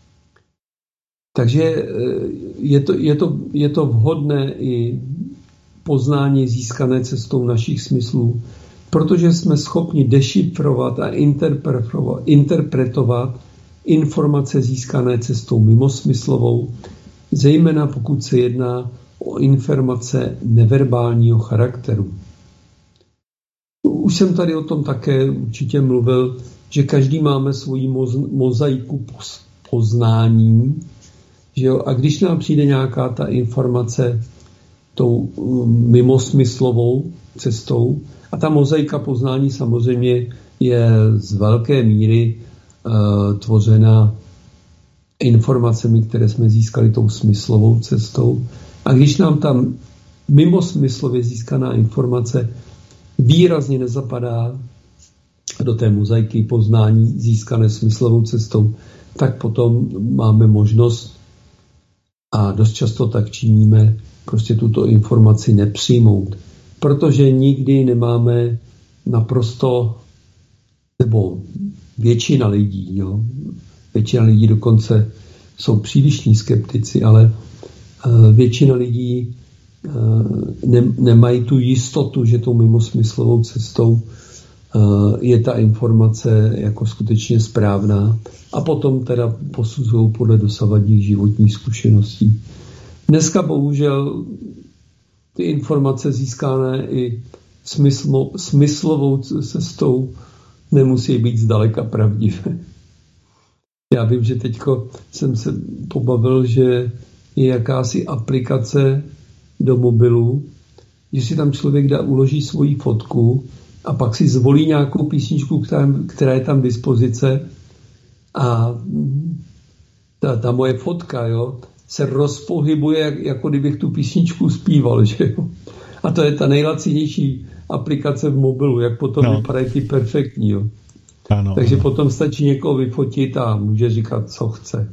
Takže je to vhodné i poznání získané cestou našich smyslů, protože jsme schopni dešifrovat a interpretovat informace získané cestou mimosmyslovou, zejména pokud se jedná o informace neverbálního charakteru. Už jsem tady o tom také určitě mluvil, že každý máme svoji mozaiku poznání, že jo? A když nám přijde nějaká ta informace tou mimosmyslovou cestou, a ta mozaika poznání samozřejmě je z velké míry tvořena informacemi, které jsme získali tou smyslovou cestou. A když nám tam mimo smyslově získaná informace výrazně nezapadá do té mozaiky poznání získané smyslovou cestou, tak potom máme možnost, a dost často tak činíme, prostě tuto informaci nepřijmout. Protože nikdy nemáme naprosto, nebo většina lidí, většina lidí dokonce jsou přílišní skeptici, ale většina lidí nemají tu jistotu, že tou mimosmyslovou cestou je ta informace jako skutečně správná a potom teda posuzují podle dosavadních životních zkušeností. Dneska bohužel ty informace získané i smyslovou cestou nemusí být zdaleka pravdivé. Já vím, že teďko jsem se pobavil, že je jakási aplikace do mobilu, že si tam člověk uloží svoji fotku a pak si zvolí nějakou písničku, která je tam dispozice a ta moje fotka, se rozpohybuje, jako kdybych tu písničku zpíval, že jo. A to je ta nejlacinější aplikace v mobilu, jak potom vypadají ty perfektní, jo. Ano, takže potom stačí někoho vyfotit a může říkat, co chce.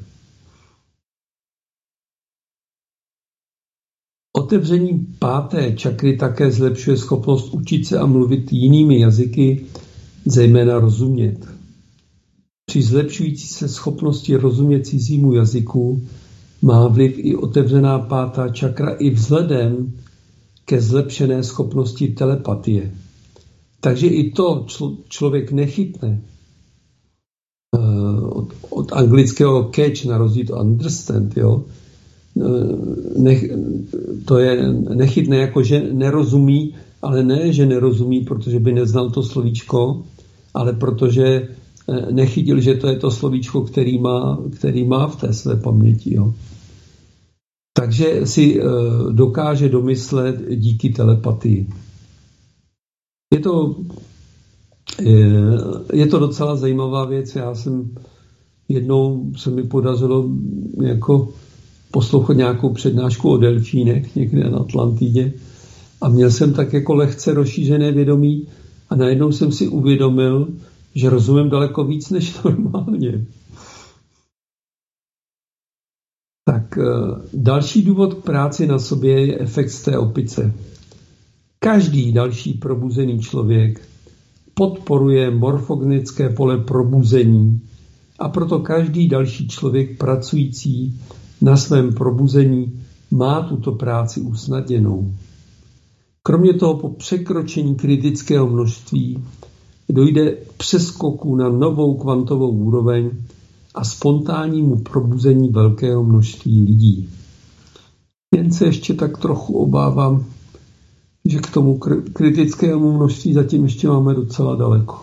Otevření 5. čakry také zlepšuje schopnost učit se a mluvit jinými jazyky, zejména rozumět. Při zlepšující se schopnosti rozumět cizímu jazyku má vliv i otevřená 5. čakra i vzhledem ke zlepšené schopnosti telepatie. Takže i to člověk nechytne. Od anglického catch na rozdíl od understand, jo. To je nechytné jako, že nerozumí, ale ne, že nerozumí, protože by neznal to slovíčko, ale protože nechytil, že to je to slovíčko, který má v té své paměti. Jo. Takže si dokáže domyslet díky telepatii. Je to docela zajímavá věc. Jednou se mi podařilo jako poslouchat nějakou přednášku o delfínech někde na Atlantidě a měl jsem tak jako lehce rozšířené vědomí a najednou jsem si uvědomil, že rozumím daleko víc než normálně. Tak další důvod k práci na sobě je efekt z té opice. Každý další probuzený člověk podporuje morfogenické pole probuzení a proto každý další člověk pracující na svém probuzení má tuto práci usnadněnou. Kromě toho po překročení kritického množství dojde k přeskoku na novou kvantovou úroveň a spontánnímu probuzení velkého množství lidí. Jen se ještě tak trochu obávám, že k tomu kritickému množství zatím ještě máme docela daleko.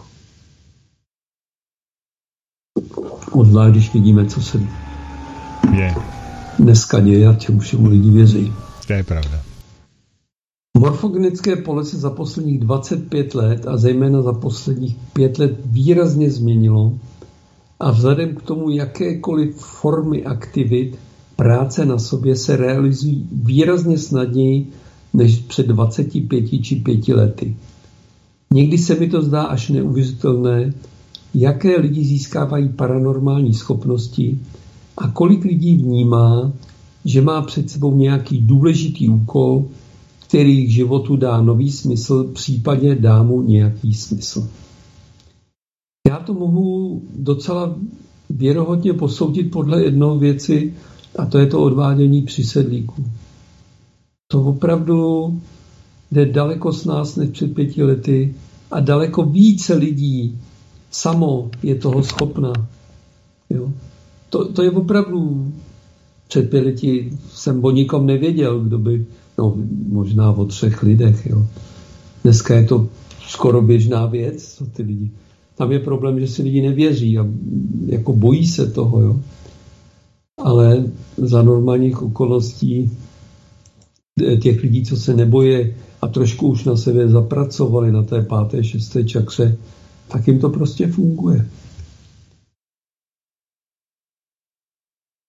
Odvlášť, když vidíme, co se dneska děje a čemu všemu lidi věří. To je pravda. Morfogenické pole se za posledních 25 let a zejména za posledních 5 let výrazně změnilo a vzhledem k tomu jakékoliv formy aktivit práce na sobě se realizují výrazně snadněji než před 25 či 5 lety. Někdy se mi to zdá až neuvěřitelné, jaké lidi získávají paranormální schopnosti a kolik lidí vnímá, že má před sebou nějaký důležitý úkol, který k životu dá nový smysl, případně dá mu nějaký smysl. Já to mohu docela věrohodně posoudit podle jednoho věci, a to je to odvádění přisedlíků. To opravdu jde daleko s nás než před 5 lety a daleko více lidí samo je toho schopná. Jo? To je opravdu, před 5 lety jsem o nikom nevěděl, kdo by, možná o 3 lidech. Jo? Dneska je to skoro běžná věc, co ty lidi. Tam je problém, že si lidi nevěří a jako bojí se toho. Jo? Ale za normálních okolností těch lidí, co se nebojí a trošku už na sebe zapracovali na té 5., 6. čakře, tak jim to prostě funguje.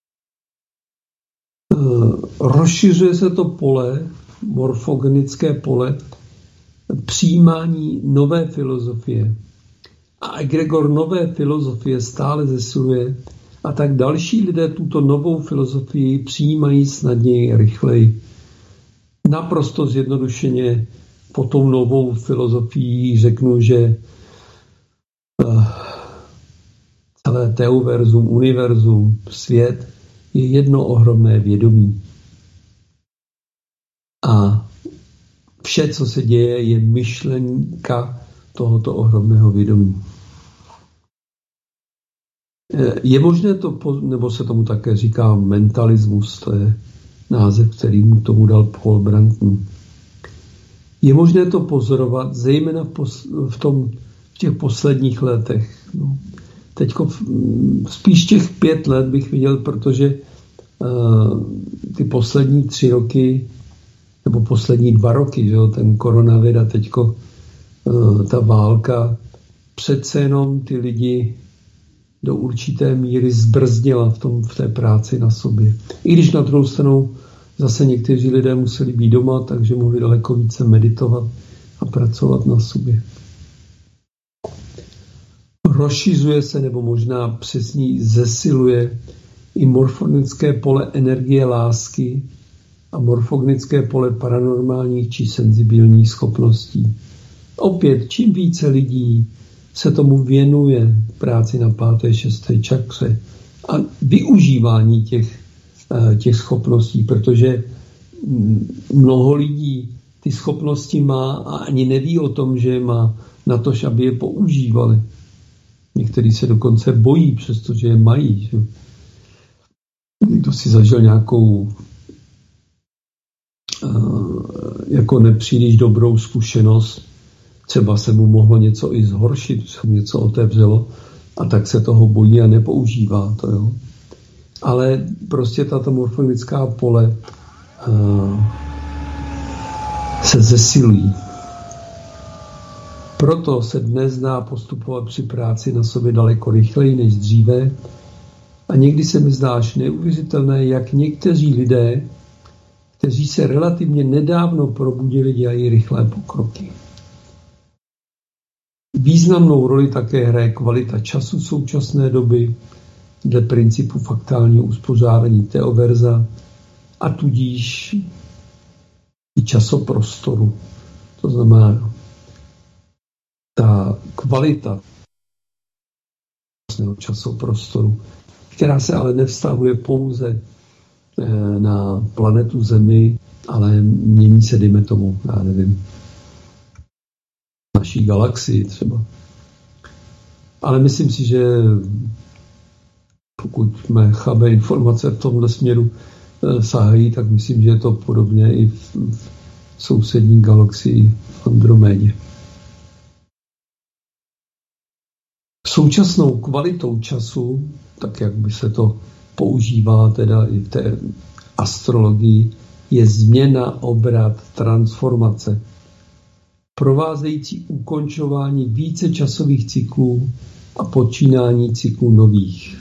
rozšiřuje se to pole, morfogenické pole, přijímání nové filozofie. A egregor nové filozofie stále zesiluje a tak další lidé tuto novou filozofii přijímají snadněji, rychleji. Naprosto zjednodušeně po tou novou filozofii řeknu, že celé teoverzum, univerzum, svět je jedno ohromné vědomí. A vše, co se děje, je myšlenka tohoto ohromného vědomí. Je možné to, nebo se tomu také říká mentalismus, to je název, který mu tomu dal Paul Brandtmann. Je možné to pozorovat, zejména v těch posledních letech. No. Teďko spíš těch 5 let bych viděl, protože ty poslední 3 roky, nebo poslední 2 roky, že jo, ten koronavir a teďko ta válka, přece jenom ty lidi do určité míry zbrzdila v té práci na sobě. I když na druhou stranu zase někteří lidé museli být doma, takže mohli daleko více meditovat a pracovat na sobě. Rozšiřuje se, nebo možná přesněji zesiluje i morfogenické pole energie lásky a morfogenické pole paranormálních či senzibilních schopností. Opět, čím více lidí se tomu věnuje práci na 5., 6. čakře a využívání těch schopností, protože mnoho lidí ty schopnosti má a ani neví o tom, že je má, na to, aby je používali. Někteří se dokonce bojí, přestože je mají. Že? Někdo si zažil nějakou jako nepříliš dobrou zkušenost, třeba se mu mohlo něco i zhoršit, se mu něco otevřelo a tak se toho bojí a nepoužívá to. Jo? Ale prostě tato morfogenická pole se zesilují. Proto se dnes dá postupovat při práci na sobě daleko rychleji než dříve a někdy se mi zdá až neuvěřitelné, jak někteří lidé, kteří se relativně nedávno probudili, dělají rychlé pokroky. Významnou roli také hraje kvalita času současné doby dle principu faktálního uspořádání teoverza a tudíž i časoprostoru. To znamená, ta kvalita časoprostoru, která se ale nevztahuje pouze na planetu Zemi, ale mění se, dejme tomu, já nevím, naší galaxii třeba. Ale myslím si, že pokud mé chabé informace v tomhle směru sahají, tak myslím, že je to podobně i v sousední galaxii Andromédě. Současnou kvalitou času, tak jak by se to používá teda i v té astrologii, je změna, obrat, transformace, provázející ukončování více časových cyklů a počínání cyklů nových.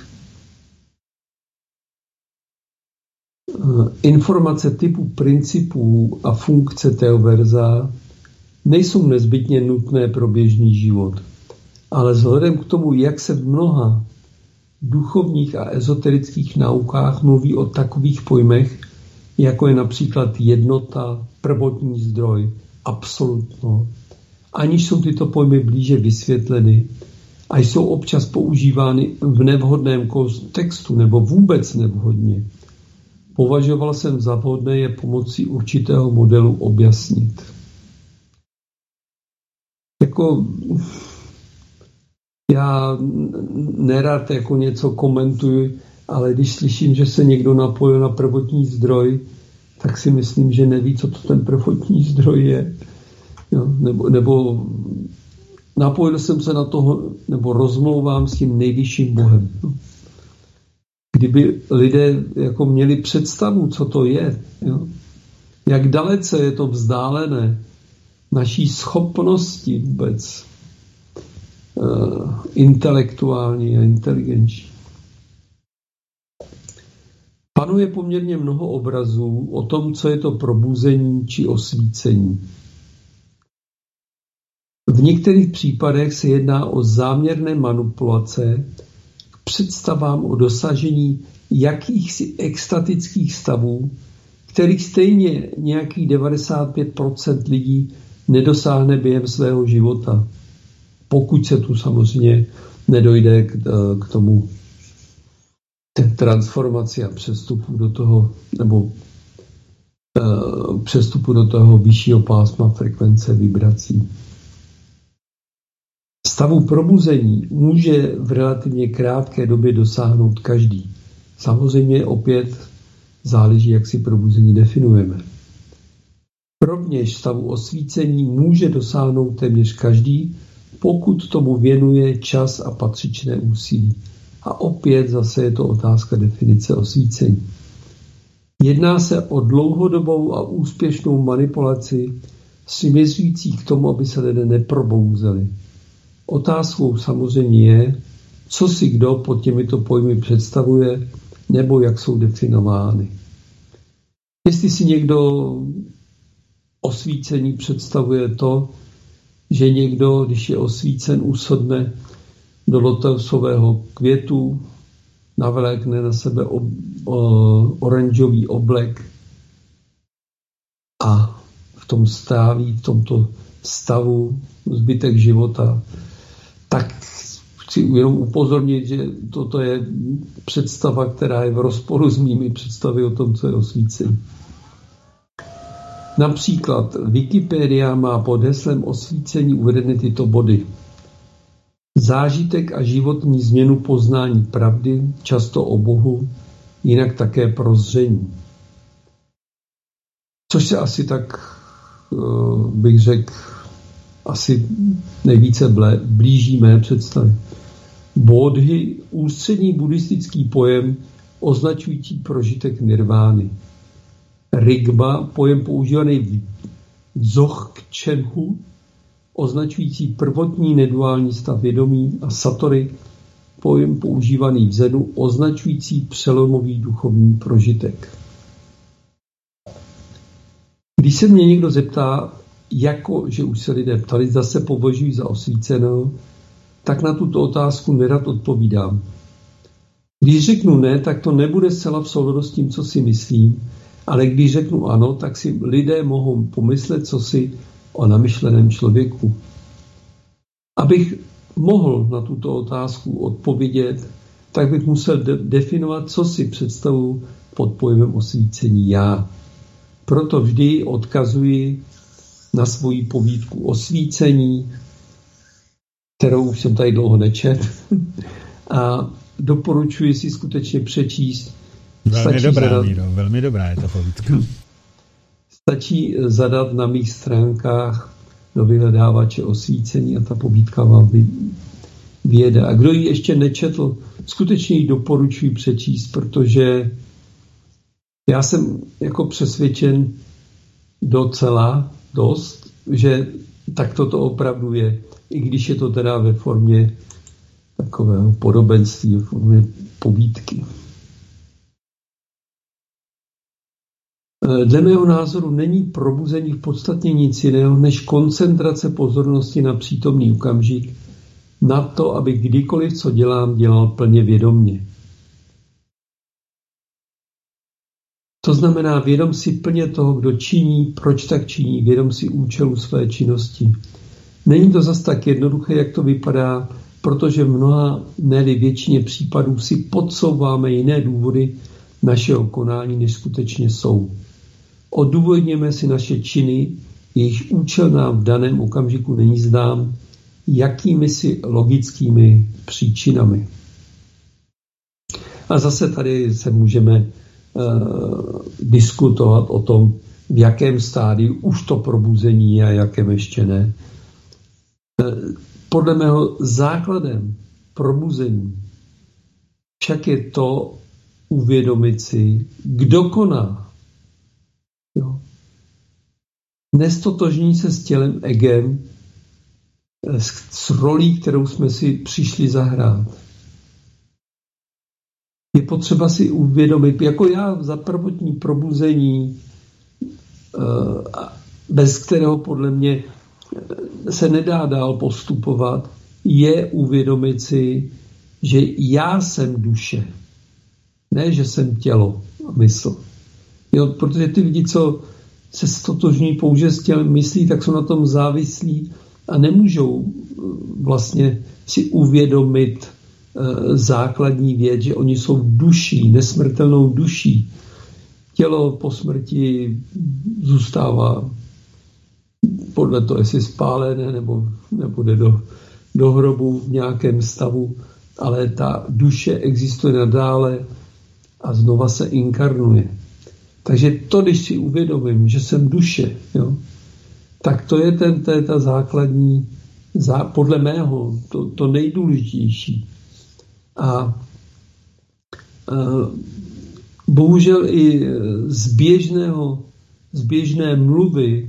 Informace typu principů a funkce teoverza nejsou nezbytně nutné pro běžný život, ale vzhledem k tomu, jak se v mnoha duchovních a ezoterických naukách mluví o takových pojmech, jako je například jednota, prvotní zdroj, absolutno, aniž jsou tyto pojmy blíže vysvětleny a jsou občas používány v nevhodném kontextu nebo vůbec nevhodně, považoval jsem za vhodné je pomocí určitého modelu objasnit. Jako já nerad jako něco komentuji, ale když slyším, že se někdo napojil na prvotní zdroj, tak si myslím, že neví, co to ten prvotní zdroj je. Jo, nebo napojil jsem se na toho, nebo rozmlouvám s tím nejvyšším Bohem. Jo. Kdyby lidé jako měli představu, co to je, jo, jak dalece je to vzdálené naší schopnosti vůbec intelektuální a inteligenční. Panuje poměrně mnoho obrazů o tom, co je to probuzení či osvícení. V některých případech se jedná o záměrné manipulace k představám o dosažení jakýchsi extatických stavů, kterých stejně nějakých 95% lidí nedosáhne během svého života. Pokud se tu samozřejmě nedojde k tomu transformaci a přestupu do toho, nebo přestupu do toho vyššího pásma frekvence vibrací. Stavu probuzení může v relativně krátké době dosáhnout každý. Samozřejmě opět záleží, jak si probuzení definujeme. Rovněž stavu osvícení může dosáhnout téměř každý, pokud tomu věnuje čas a patřičné úsilí. A opět zase je to otázka definice osvícení. Jedná se o dlouhodobou a úspěšnou manipulaci směřující k tomu, aby se lidé neprobouzeli. Otázkou samozřejmě je, co si kdo pod těmito pojmy představuje, nebo jak jsou definovány. Jestli si někdo osvícení představuje to, že někdo, když je osvícen, usedne do lotusového květu, navlékne na sebe oranžový oblek a v tom stráví, v tomto stavu zbytek života, tak chci jenom upozornit, že toto je představa, která je v rozporu s mými představy o tom, co je osvícení. Například Wikipedia má pod heslem osvícení uvedeny tyto body. Zážitek a životní změnu poznání pravdy, často o Bohu, jinak také prozření. Což se asi tak, bych řekl, asi nejvíce blíží mé představy. Bodhi, ústřední buddhistický pojem označující prožitek nirvány. Rigba, pojem používaný v Dzogčenhu, označující prvotní neduální stav vědomí, a Satori, pojem používaný v Zenu, označující přelomový duchovní prožitek. Když se mě někdo zeptá, jako že už se lidé ptali, zda se považují za osvíceného, tak na tuto otázku nerad odpovídám. Když řeknu ne, tak to nebude zcela v souladu s tím, co si myslím, ale když řeknu ano, tak si lidé mohou pomyslet, co si o namyšleném člověku. Abych mohl na tuto otázku odpovědět, tak bych musel definovat, co si představuji pod pojmem osvícení já. Proto vždy odkazuji na svoji povídku Osvícení, kterou už jsem tady dlouho nečet, a doporučuji si skutečně přečíst. Velmi dobrá je ta povídka. Stačí zadat na mých stránkách do vyhledávače Osvícení a ta povídka vám vyjede. A kdo ji ještě nečetl, skutečně ji doporučuji přečíst, protože já jsem jako přesvědčen docela dost, že tak toto opravdu je, i když je to teda ve formě takového podobenství, ve formě povídky. Dle mého názoru není probuzení v podstatě nic jiného, než koncentrace pozornosti na přítomný okamžik, na to, aby kdykoliv, co dělám, dělal plně vědomně. To znamená, vědom si plně toho, kdo činí, proč tak činí, vědom si účelu své činnosti. Není to zas tak jednoduché, jak to vypadá, protože v mnoha, ne-li většině případů si podsouváme jiné důvody našeho konání, než skutečně jsou. Odůvodněme si naše činy, jejichž účel nám v daném okamžiku není znám, jakými si logickými příčinami. A zase tady se můžeme diskutovat o tom, v jakém stádiu už to probuzení je a jakém ještě ne. Podle mého základem probuzení však je to uvědomit si, kdo koná. Jo. Nestotožní se s tělem egem, s rolí, kterou jsme si přišli zahrát. je potřeba si uvědomit, jako já za prvotní probuzení, bez kterého podle mě se nedá dál postupovat, je uvědomit si, že já jsem duše. Ne, že jsem tělo a mysl. Jo, protože ty lidi, co se stotožní pouze s tělem myslí, tak jsou na tom závislí a nemůžou vlastně si uvědomit základní věc, že oni jsou duší, nesmrtelnou duší. Tělo po smrti zůstává podle toho, jestli spálené nebo jde do hrobu v nějakém stavu, ale ta duše existuje nadále a znova se inkarnuje. Takže to, když si uvědomím, že jsem duše, jo, tak to je ta základní, podle mého, to nejdůležitější. A bohužel i z běžné mluvy,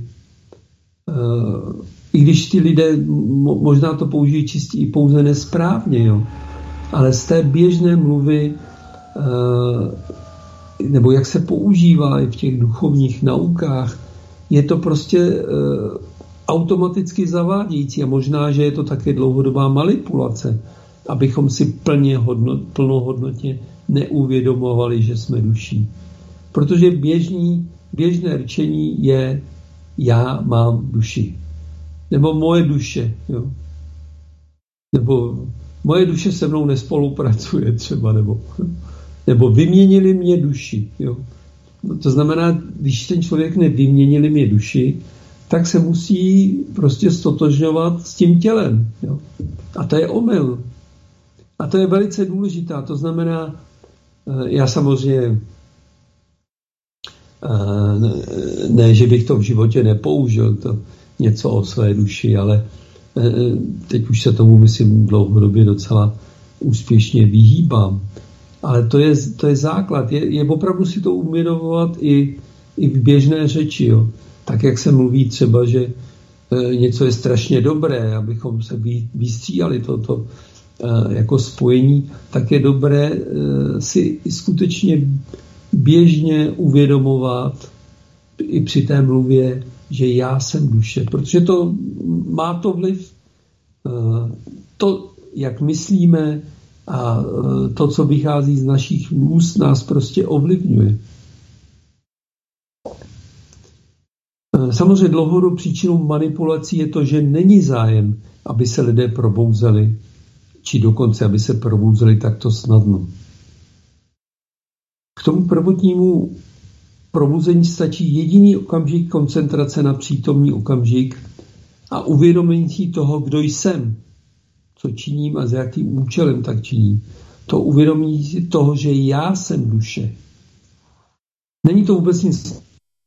i když ty lidé možná to použijí čistě i pouze nesprávně, jo, ale z té běžné mluvy, nebo jak se používá i v těch duchovních naukách, je to prostě automaticky zavádějící a možná, že je to také dlouhodobá manipulace, abychom si plnohodnotně neuvědomovali, že jsme duší. Protože běžné řečení je já mám duši. Nebo moje duše. Jo. Nebo moje duše se mnou nespolupracuje třeba. Nebo vyměnili mě duši. Jo. To znamená, když ten člověk nevyměnili mě duši, tak se musí prostě stotožňovat s tím tělem. Jo. A to je omyl. A to je velice důležitá. To znamená, já samozřejmě ne, že bych to v životě nepoužil, to něco o své duši, ale teď už se tomu, myslím, dlouhodobě docela úspěšně vyhýbám. Ale to je základ. Je opravdu si to uvědomovat i v běžné řeči. Jo. Tak, jak se mluví třeba, že něco je strašně dobré, abychom se vystřídali toto jako spojení, tak je dobré si skutečně běžně uvědomovat i při té mluvě, že já jsem duše, protože má to vliv to, jak myslíme a to, co vychází z našich úst, nás prostě ovlivňuje. Samozřejmě dlouhodobou příčinou manipulací je to, že není zájem, aby se lidé probouzeli, či dokonce, aby se probouzeli takto snadno. K tomu prvotnímu probuzení stačí jediný okamžik koncentrace na přítomný okamžik a uvědomění si toho, kdo jsem, co činím a s jakým účelem tak činím. To uvědomění si toho, že já jsem duše. Není to vůbec nic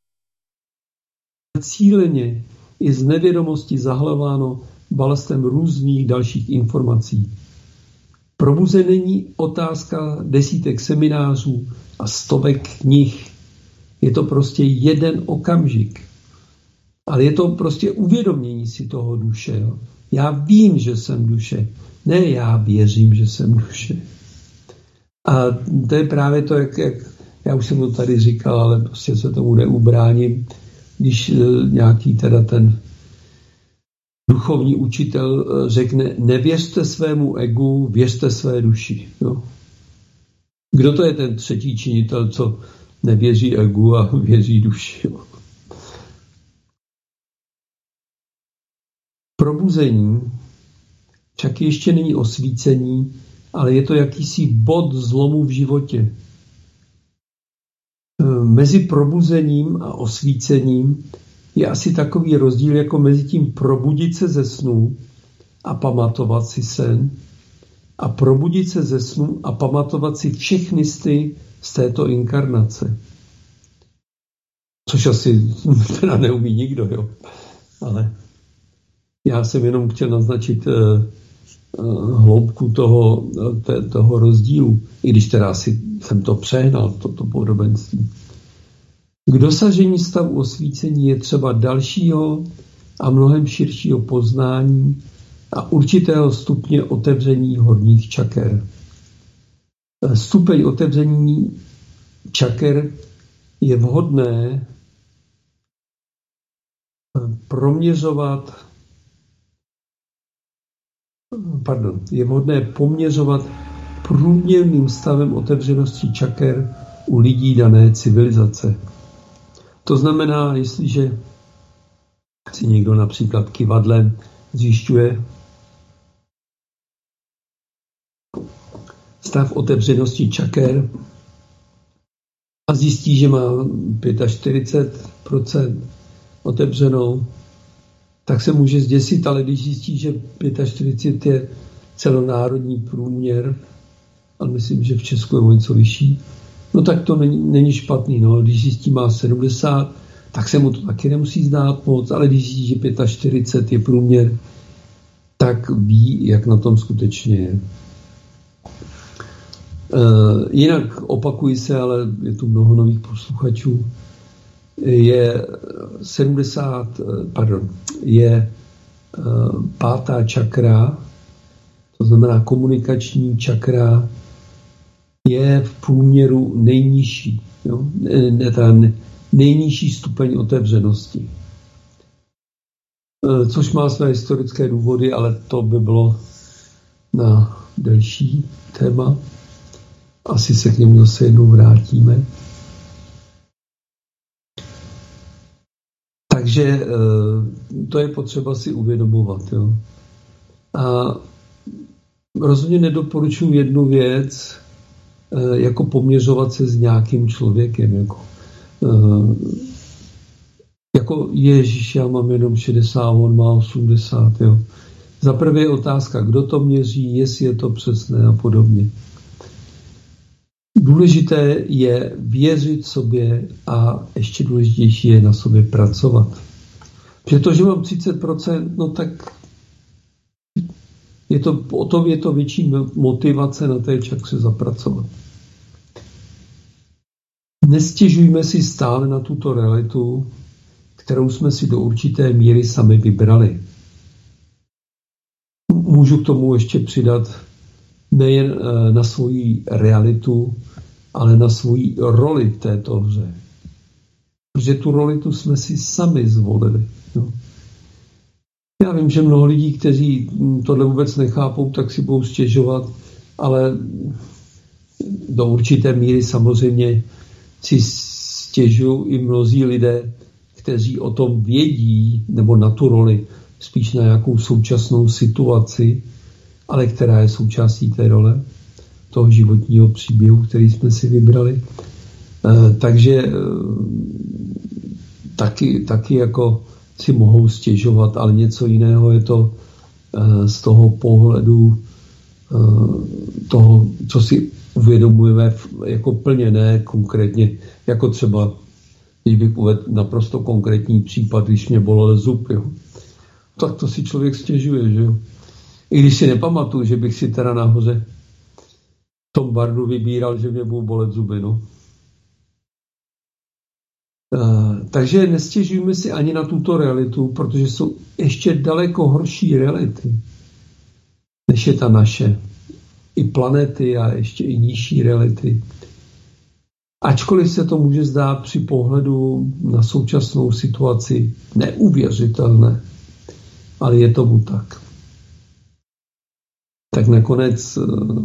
cíleně i z nevědomosti zahlavováno balastem různých dalších informací. Probuzení není otázka desítek seminářů a stovek knih. Je to prostě jeden okamžik. Ale je to prostě uvědomění si toho duše. Jo. Já vím, že jsem duše. Ne, já věřím, že jsem duše. A to je právě to, jak já už jsem to tady říkal, ale prostě se tomu neubráním, když nějaký teda ten duchovní učitel řekne, nevěřte svému egu, věřte své duši. Jo. Kdo to je ten třetí činitel, co nevěří egu a věří duši? Jo. Probuzení však ještě není osvícení, ale je to jakýsi bod zlomu v životě. Mezi probuzením a osvícením je asi takový rozdíl jako mezi tím probudit se ze snu a pamatovat si sen a probudit se ze snu a pamatovat si všechny sny z této inkarnace. Což asi teda neumí nikdo, jo. Ale já jsem jenom chtěl naznačit hloubku toho rozdílu, i když teda asi jsem to přehnal, toto podobenství. K dosažení stavu osvícení je třeba dalšího a mnohem širšího poznání a určitého stupně otevření horních čaker. stupeň otevření čaker je vhodné poměřovat průměrným stavem otevřenosti čaker u lidí dané civilizace. To znamená, jestliže si někdo například kyvadlem zjišťuje stav otevřenosti čaker a zjistí, že má 45% otevřenou, tak se může zděsit, ale když zjistí, že 45 je celonárodní průměr, ale myslím, že v Česku je o něco vyšší, no tak to není špatný. No. Když zjistí, má 70, tak se mu to taky nemusí zdát moc, ale když zjistí, že 45 je průměr, tak ví, jak na tom skutečně je. Jinak opakuji se, ale je tu mnoho nových posluchačů, je pátá čakra, to znamená komunikační čakra, je v průměru nejnižší, nejnižší stupeň otevřenosti. Což má své historické důvody, ale to by bylo na delší téma. Asi se k němu zase jednou vrátíme. Takže to je potřeba si uvědomovat. Jo. A rozhodně nedoporučuji jednu věc, jako poměřovat se s nějakým člověkem. Jako Ježíš, já mám jenom 60, on má 80. Jo. Za prvé je otázka, kdo to měří, jestli je to přesné a podobně. Důležité je věřit sobě a ještě důležitější je na sobě pracovat. Protože mám 30%, no tak o tom je to větší motivace na té čakře zapracovat. Nestěžujme si stále na tuto realitu, kterou jsme si do určité míry sami vybrali. Můžu k tomu ještě přidat nejen na svoji realitu, ale na svoji roli v této hře. Protože tu roli tu jsme si sami zvolili. No. Já vím, že mnoho lidí, kteří tohle vůbec nechápou, tak si budou stěžovat, ale do určité míry samozřejmě si stěžují i mnozí lidé, kteří o tom vědí, nebo na tu roli, spíš na nějakou současnou situaci, ale která je součástí té role, toho životního příběhu, který jsme si vybrali. Takže taky jako si mohou stěžovat, ale něco jiného je to z toho pohledu toho, co si uvědomujeme jako plně, ne konkrétně, jako třeba, když bych uvedl naprosto konkrétní případ, když mě bolel zub, jo. Tak to si člověk stěžuje, že jo. I když si nepamatuju, že bych si teda nahoře v tom bardu vybíral, že mě budou bolet zuby, no. Takže nestěžujme si ani na tuto realitu, protože jsou ještě daleko horší reality, než je ta naše. I planety a ještě i nižší reality. Ačkoliv se to může zdát při pohledu na současnou situaci neuvěřitelné, ale je tomu tak. Tak nakonec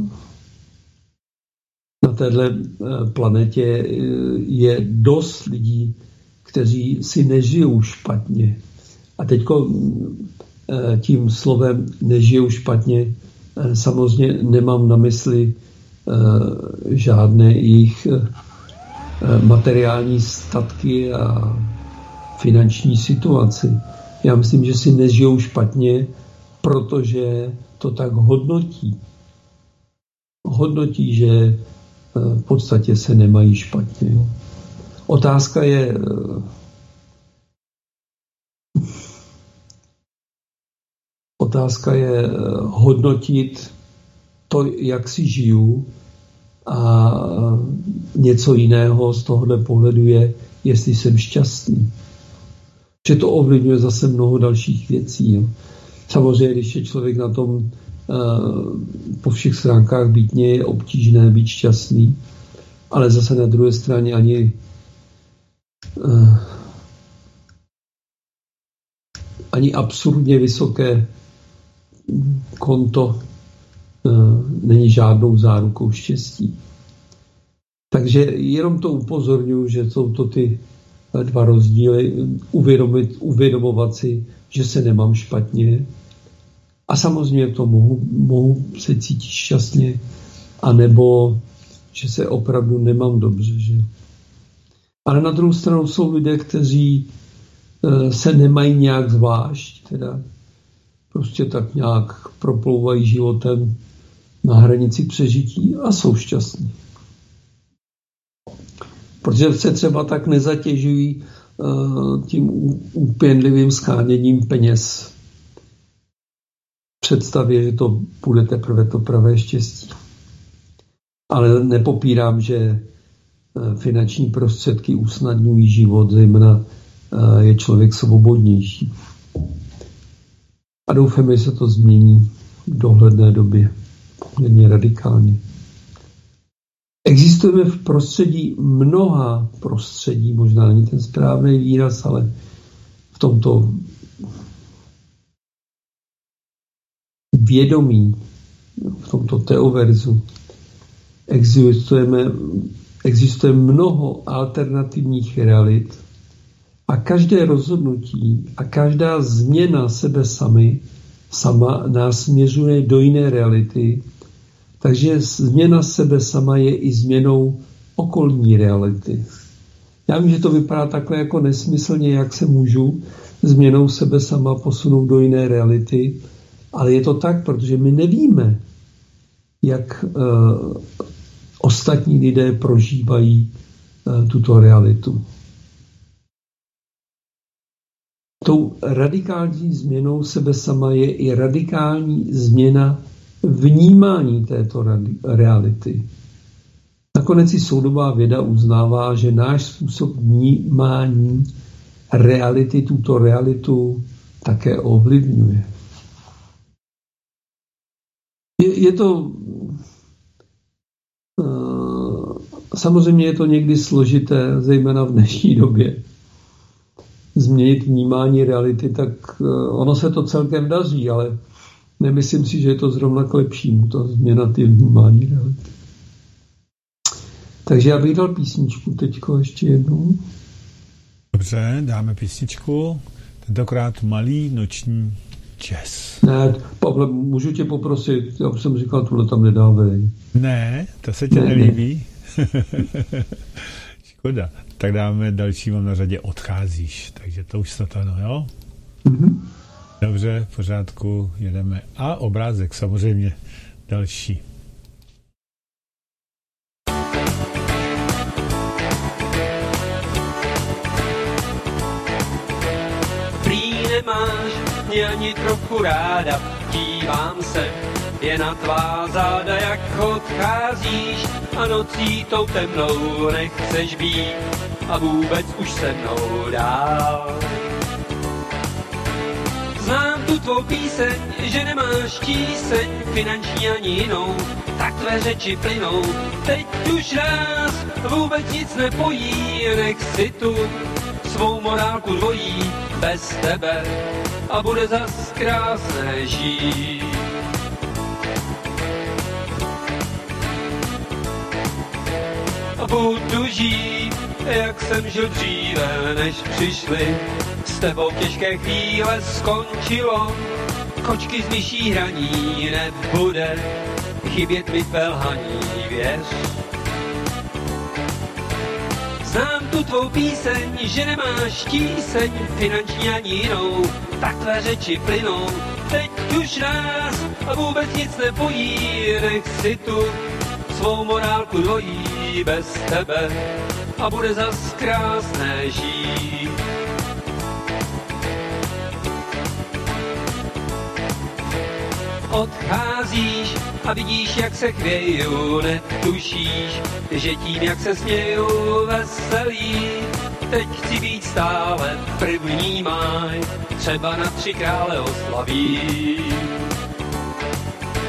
na téhle planetě je dost lidí, kteří si nežijou špatně. A teďko tím slovem nežijou špatně samozřejmě nemám na mysli žádné jejich materiální statky a finanční situaci. Já myslím, že si nežijou špatně, protože to tak hodnotí. Hodnotí, že v podstatě se nemají špatně. Jo. Otázka je hodnotit to, jak si žiju, a něco jiného z tohohle pohledu je, jestli jsem šťastný. Že to ovlivňuje zase mnoho dalších věcí. Jo. Samozřejmě, když je člověk na tom po všech stránkách bytně je obtížné být šťastný, ale zase na druhé straně ani absurdně vysoké konto není žádnou zárukou štěstí. Takže jenom to upozorňuji, že jsou to ty dva rozdíly, uvědomovat si, že se nemám špatně a samozřejmě to mohu se cítit šťastně, anebo že se opravdu nemám dobře. Že? Ale na druhou stranu jsou lidé, kteří se nemají nějak zvlášť, teda prostě tak nějak proplouvají životem na hranici přežití a jsou šťastní. Protože se třeba tak nezatěžují tím úpěnlivým sháněním peněz. Představě, že to bude teprve to pravé štěstí. Ale nepopírám, že finanční prostředky usnadňují život, zejména je člověk svobodnější. A doufám, že se to změní v dohledné době. Poměrně radikálně. Existujeme v prostředí mnoha prostředí, možná není ten správný výraz, ale v tomto vědomí, v tomto teoverzu existuje mnoho alternativních realit a každé rozhodnutí a každá změna sebe sama nás směřuje do jiné reality. Takže změna sebe sama je i změnou okolní reality. Já vím, že to vypadá takhle jako nesmyslně, jak se můžu změnou sebe sama posunout do jiné reality, ale je to tak, protože my nevíme, jak ostatní lidé prožívají tuto realitu. Tou radikální změnou sebe sama je i radikální změna vnímání této reality. Nakonec i soudobá věda uznává, že náš způsob vnímání reality tuto realitu také ovlivňuje. Je to samozřejmě je to někdy složité, zejména v dnešní době. Změnit vnímání reality, tak ono se to celkem daří, ale nemyslím si, že je to zrovna k lepšímu, ta změna ty vnímání reality. Takže já bych dal písničku teďko ještě jednou. Dobře, dáme písničku. Tentokrát malý noční jazz. Ne, Pavle, můžu tě poprosit, já už jsem říkal, tohle tam nedávej. Ne, to se tě nelíbí. Škoda. Tak dáme další, mám na řadě Odcházíš, takže to už Satano, jo? Mm-hmm. Dobře, v pořádku, jedeme. A obrázek samozřejmě další. Prý nemáš mě ani trochu ráda, dívám se, je na tvá záda, jak odcházíš a nocí tou temnou nechceš být a vůbec už se mnou dál. Znám tu tvou píseň, že nemáš tíseň, finanční ani jinou, tak tvé řeči plynou. Teď už nás vůbec nic nepojí, nech si tu svou morálku dvojí bez tebe a bude zas krásné žít. A budu žít, jak jsem žil dříve, než přišli s tebou těžké chvíle, skončilo. Kočky z myší hraní nebude chybět mi tvé lhaní, věř. Znám tu tvou píseň, že nemáš tíseň, finanční ani jinou, tak tvé řeči plynou. Teď už nás a vůbec nic nepojí, nech si tu svou morálku dvojí bez tebe a bude zas krásné žít. Odcházíš a vidíš, jak se chvěju, netušíš, že tím, jak se směju, veselý. Teď chci být stále první máj, třeba na 3 krále oslaví.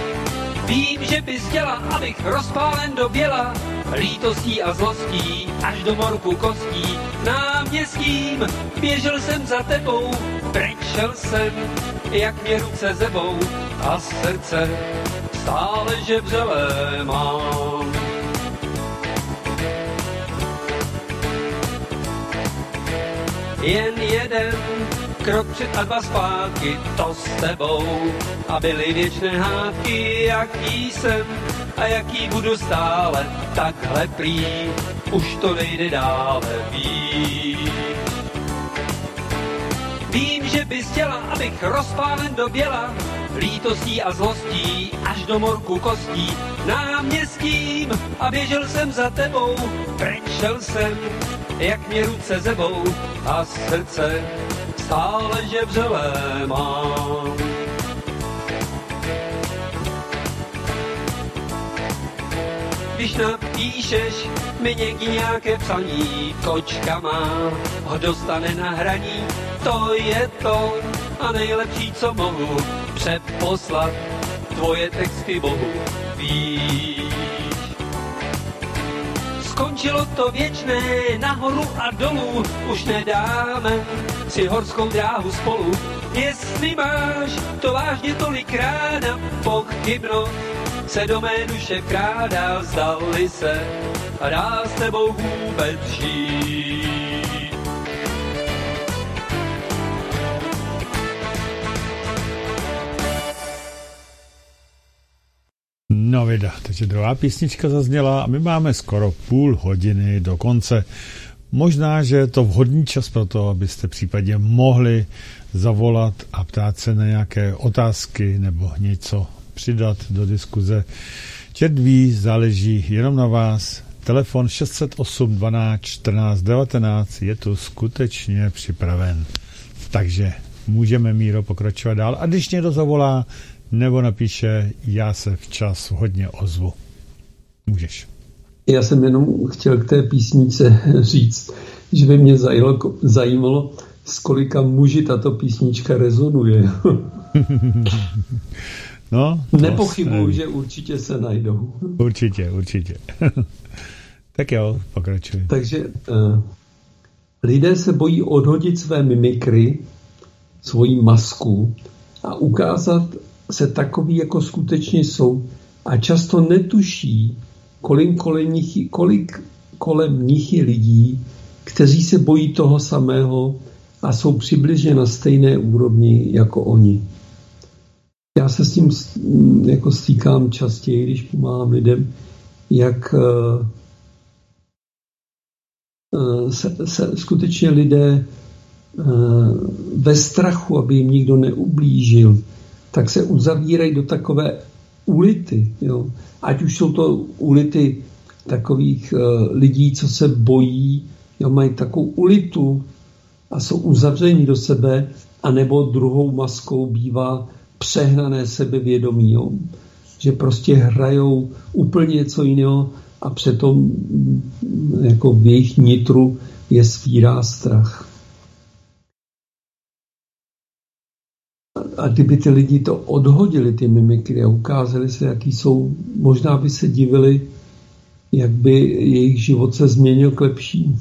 Vím, že bys chtěla, abych rozpálen do běla, lítostí a zlostí, až do morku kostí. Náměstím běžel jsem za tebou, brečel jsem, jak mě ruce zebou, a srdce stále žebřelé mám. Jen jeden krok před a dva zpátky, to s tebou, a byly věčné hádky, jaký jsem a jaký budu stále, takhle prý, už to nejde dále, víš. Vím, že bys chtěla, abych rozpálen do běla, lítostí a zlostí, až do morku kostí. Náměstím a běžel jsem za tebou, brečel jsem, jak mě ruce zebou, a srdce stále žebřelé mám. Když napíšeš mi někdy nějaké psaní, kočka má, ho dostane na hraní, to je to a nejlepší, co mohu přeposlat tvoje texty Bohu, víš. Skončilo to věčné nahoru a dolů, už nedáme si horskou dráhu spolu. Jestli máš to vážně tolikrát a pochybnost se do mé duše vkrádá, vzdali se a dá s tebou vůbec žít. No vida, takže druhá písnička zazněla a my máme skoro půl hodiny do konce. Možná, že je to vhodný čas pro to, abyste případně mohli zavolat a ptát se na nějaké otázky nebo něco přidat do diskuze. Červí záleží jenom na vás. Telefon 608 12 14 19 je tu skutečně připraven. Takže můžeme, Míro, pokračovat dál. A když někdo zavolá nebo napíše, já se včas hodně ozvu. Můžeš. Já jsem jenom chtěl k té písničce říct, že by mě zajímalo, s kolika muži tato písnička rezonuje. No, nepochybuju, že určitě se najdou. Určitě. Tak jo, pokračuj. Takže lidé se bojí odhodit své mimikry, svoji masku a ukázat se takový, jako skutečně jsou, a často netuší, kolik kolem nich je lidí, kteří se bojí toho samého a jsou přibližně na stejné úrovni jako oni. Já se s tím jako stýkám častěji, když pomáhám lidem, jak se skutečně lidé ve strachu, aby jim nikdo neublížil, tak se uzavírají do takové ulity. Jo. Ať už jsou to ulity takových lidí, co se bojí, jo, mají takovou ulitu a jsou uzavření do sebe, anebo druhou maskou bývá přehnané sebevědomí, jo. Že prostě hrajou úplně něco jiného a přitom jako v jejich nitru je svírá strach. A kdyby ty lidi to odhodili, ty mimikry, a ukázali se, jaký jsou, možná by se divili, jak by jejich život se změnil k lepšímu.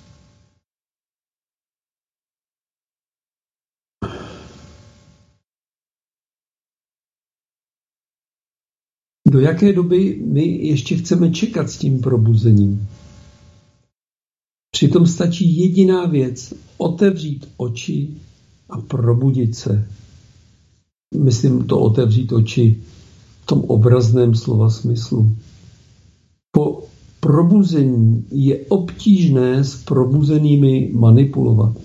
Do jaké doby my ještě chceme čekat s tím probuzením? Přitom stačí jediná věc, otevřít oči a probudit se. Myslím to otevřít oči v tom obrazném slova smyslu. Po probuzení je obtížné s probuzenými manipulovat.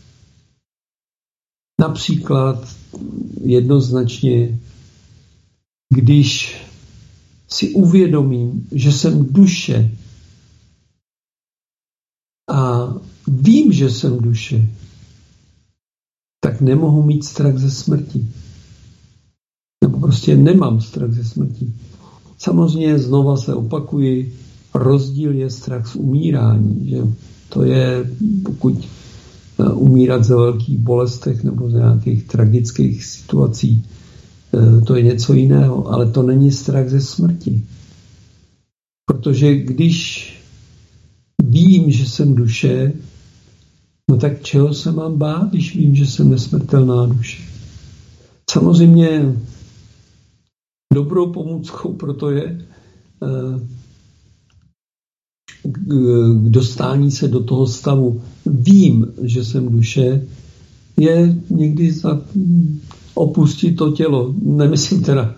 Například jednoznačně, když si uvědomím, že jsem duše a vím, že jsem duše, tak nemohu mít strach ze smrti. Nebo prostě nemám strach ze smrti. Samozřejmě znova se opakuji, rozdíl je strach z umírání. Že? To je, pokud umírat ze velkých bolestech nebo z nějakých tragických situací, to je něco jiného, ale to není strach ze smrti. Protože když vím, že jsem duše, no tak čeho se mám bát, když vím, že jsem nesmrtelná duše? Samozřejmě dobrou pomůckou proto je k dostání se do toho stavu. Vím, že jsem duše, je někdy opustit to tělo. Nemyslím teda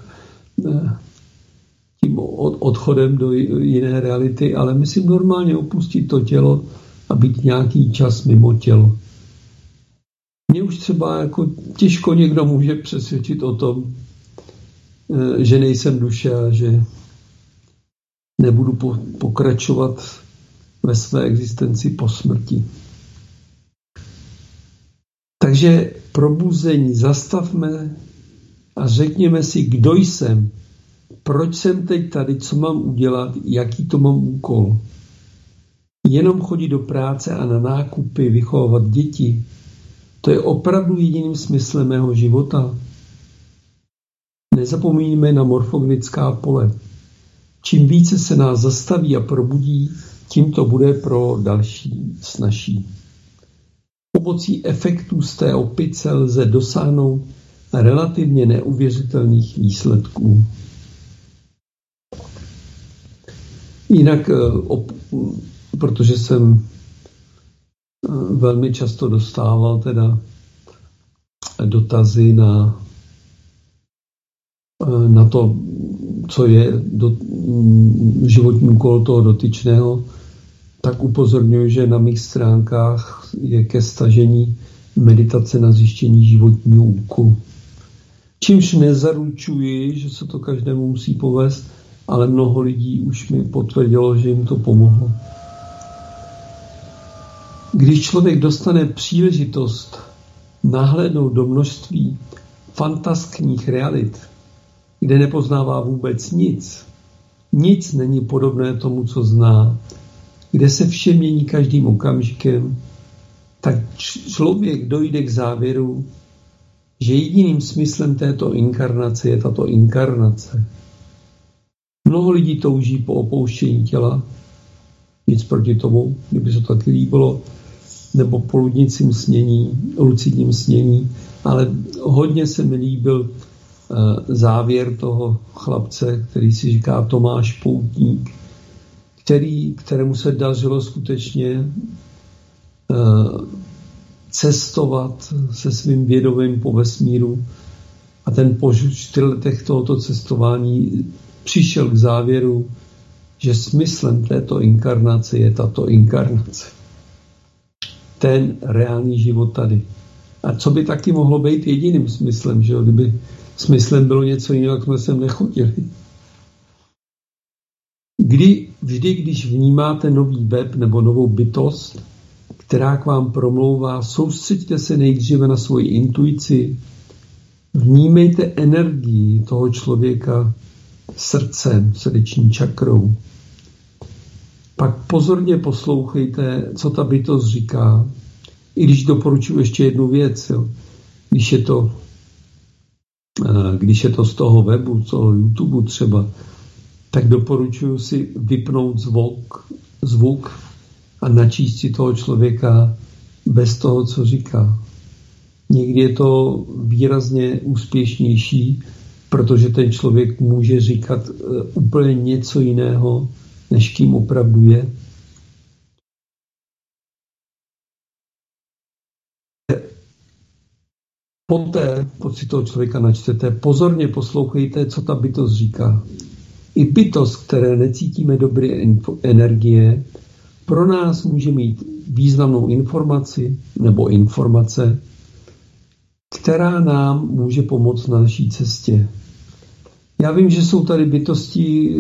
tím odchodem do jiné reality, ale myslím normálně opustit to tělo a být nějaký čas mimo tělo. Mě už třeba jako těžko někdo může přesvědčit o tom, že nejsem duše a že nebudu pokračovat ve své existenci po smrti. Takže probuzení zastavme a řekněme si, kdo jsem, proč jsem teď tady, co mám udělat, jaký to mám úkol. Jenom chodit do práce a na nákupy, vychovávat děti, to je opravdu jediným smyslem mého života. Nezapomínejme na morfogenická pole. Čím více se nás zastaví a probudí, tím to bude pro další snazší. Pomocí efektů z té opice lze dosáhnout relativně neuvěřitelných výsledků. Jinak, protože jsem velmi často dostával teda dotazy na to, co je životní úkol toho dotyčného, tak upozorňuji, že na mých stránkách je ke stažení meditace na zjištění životního úkolu. Čímž nezaručuji, že se to každému musí povést, ale mnoho lidí už mi potvrdilo, že jim to pomohlo. Když člověk dostane příležitost nahlédnout do množství fantastických realit, kde nepoznává vůbec nic není podobné tomu, co zná, kde se vše mění každým okamžikem, tak člověk dojde k závěru, že jediným smyslem této inkarnace je tato inkarnace. Mnoho lidí touží po opouštění těla, nic proti tomu, kdyby se to taky líbilo, nebo po lucidním snění, ale hodně se mi líbil závěr toho chlapce, který si říká Tomáš Poutník, kterému se dařilo skutečně cestovat se svým vědomím po vesmíru a ten po 4 letech tohoto cestování přišel k závěru, že smyslem této inkarnace je tato inkarnace. Ten reálný život tady. A co by taky mohlo být jediným smyslem, že jo? Kdyby smyslem bylo něco jiného, jak jsme sem nechodili. Vždy, když vnímáte nový web nebo novou bytost, která k vám promlouvá, soustřeďte se nejdříve na svoji intuici, vnímejte energii toho člověka srdcem, srdeční čakrou. Pak pozorně poslouchejte, co ta bytost říká. I když doporučuji ještě jednu věc, jo. Když je to z toho webu, z toho YouTube třeba, tak doporučuji si vypnout zvuk a načíst si toho člověka bez toho, co říká. Někdy je to výrazně úspěšnější, protože ten člověk může říkat úplně něco jiného, než kým opravdu je. Poté, pokud si toho člověka načtete, pozorně poslouchejte, co ta bytost říká. I bytost, které necítíme dobré energie, pro nás může mít významnou informaci nebo informace, která nám může pomoct na naší cestě. Já vím, že jsou tady bytosti,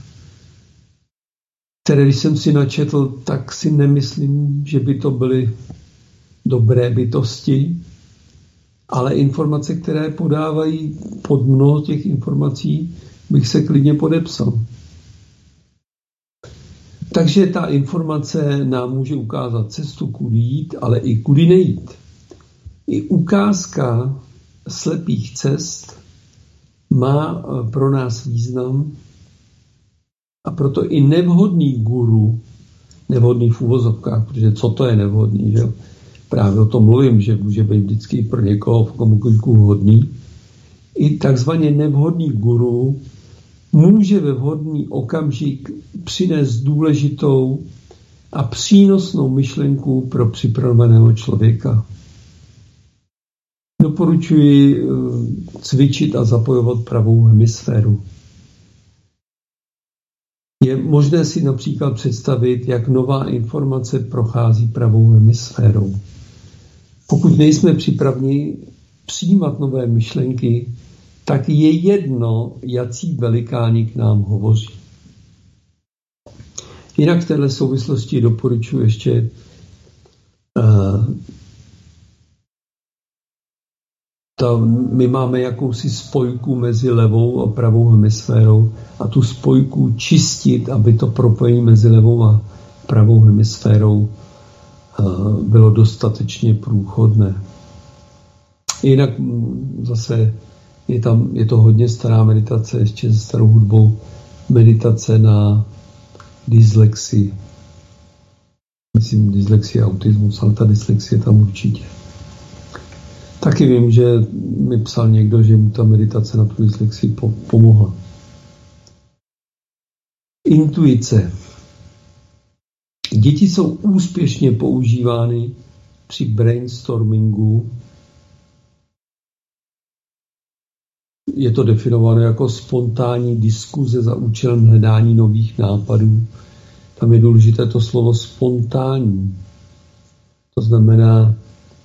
které když jsem si načetl, tak si nemyslím, že by to byly dobré bytosti, ale informace, které podávají pod mnoho těch informací, bych se klidně podepsal. Takže ta informace nám může ukázat cestu, kudy jít, ale i kudy nejít. I ukázka slepých cest má pro nás význam a proto i nevhodný guru, nevhodný v uvozovkách, protože co to je nevhodný, že? Právě o tom mluvím, že může být vždycky pro někoho v komukoliku vhodný. I takzvaně nevhodný guru může ve vhodný okamžik přinést důležitou a přínosnou myšlenku pro připraveného člověka. Doporučuji cvičit a zapojovat pravou hemisféru. Je možné si například představit, jak nová informace prochází pravou hemisférou. Pokud nejsme připraveni přijímat nové myšlenky, tak je jedno, jací velikáni k nám hovoří. Jinak v této souvislosti doporučuji ještě my máme jakousi spojku mezi levou a pravou hemisférou a tu spojku čistit, aby to propojení mezi levou a pravou hemisférou bylo dostatečně průchodné. Jinak zase je to hodně stará meditace, ještě se starou hudbou, meditace na dyslexii. Myslím dyslexie a autismus, ale ta dyslexie tam určitě. Taky vím, že mi psal někdo, že mu ta meditace na tu dyslexii pomohla. Intuice. Děti jsou úspěšně používány při brainstormingu. Je to definováno jako spontánní diskuze za účelem hledání nových nápadů. Tam je důležité to slovo spontánní. To znamená,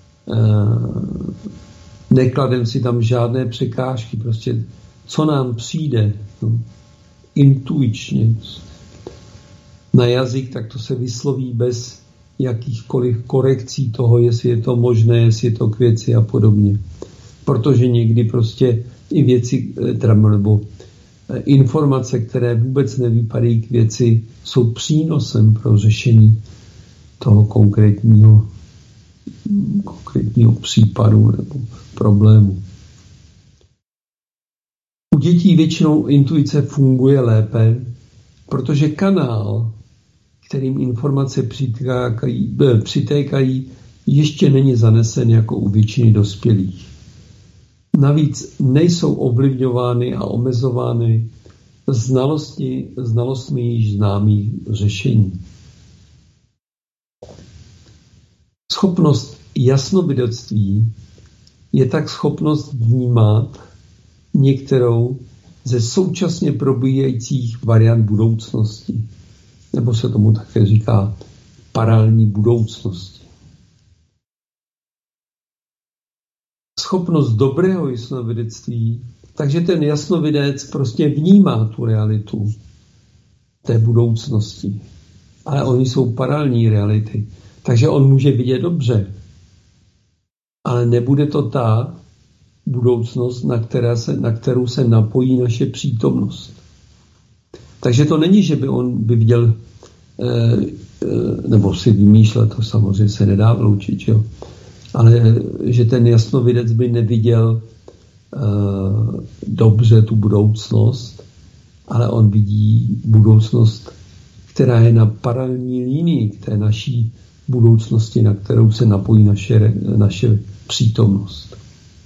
nekladem si tam žádné překážky, prostě co nám přijde, intuičně. Na jazyk, tak to se vysloví bez jakýchkoliv korekcí toho, jestli je to možné, jestli je to k věci a podobně. Protože někdy prostě i věci, nebo informace, které vůbec nevypadají k věci, jsou přínosem pro řešení toho konkrétního případu nebo problému. U dětí většinou intuice funguje lépe, protože kanál, kterým informace přitékají, ještě není zanesen jako u většiny dospělých. Navíc nejsou ovlivňovány a omezovány znalostmi již známých řešení. Schopnost jasnovidectví je tak schopnost vnímat některou ze současně probíhajících variant budoucnosti. Nebo se tomu také říká paralelní budoucnosti. Schopnost dobrého jasnovidectví, takže ten jasnovidec prostě vnímá tu realitu té budoucnosti. Ale oni jsou paralelní reality. Takže on může vidět dobře. Ale nebude to ta budoucnost, na kterou se napojí naše přítomnost. Takže to není, že by on by viděl, nebo si vymýšlel, to samozřejmě se nedá vyloučit, jo? Ale že ten jasnovidec by neviděl dobře tu budoucnost, ale on vidí budoucnost, která je na paralelní linii k té naší budoucnosti, na kterou se napojí naše přítomnost.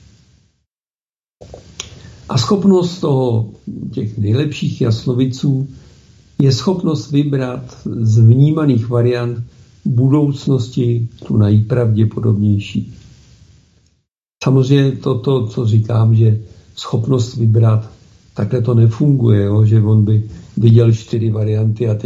A schopnost těch nejlepších jasnovidců je schopnost vybrat z vnímaných variant budoucnosti tu nejpravděpodobnější. Samozřejmě to, co říkám, že schopnost vybrat, takhle to nefunguje, jo? Že on by viděl 4 varianty a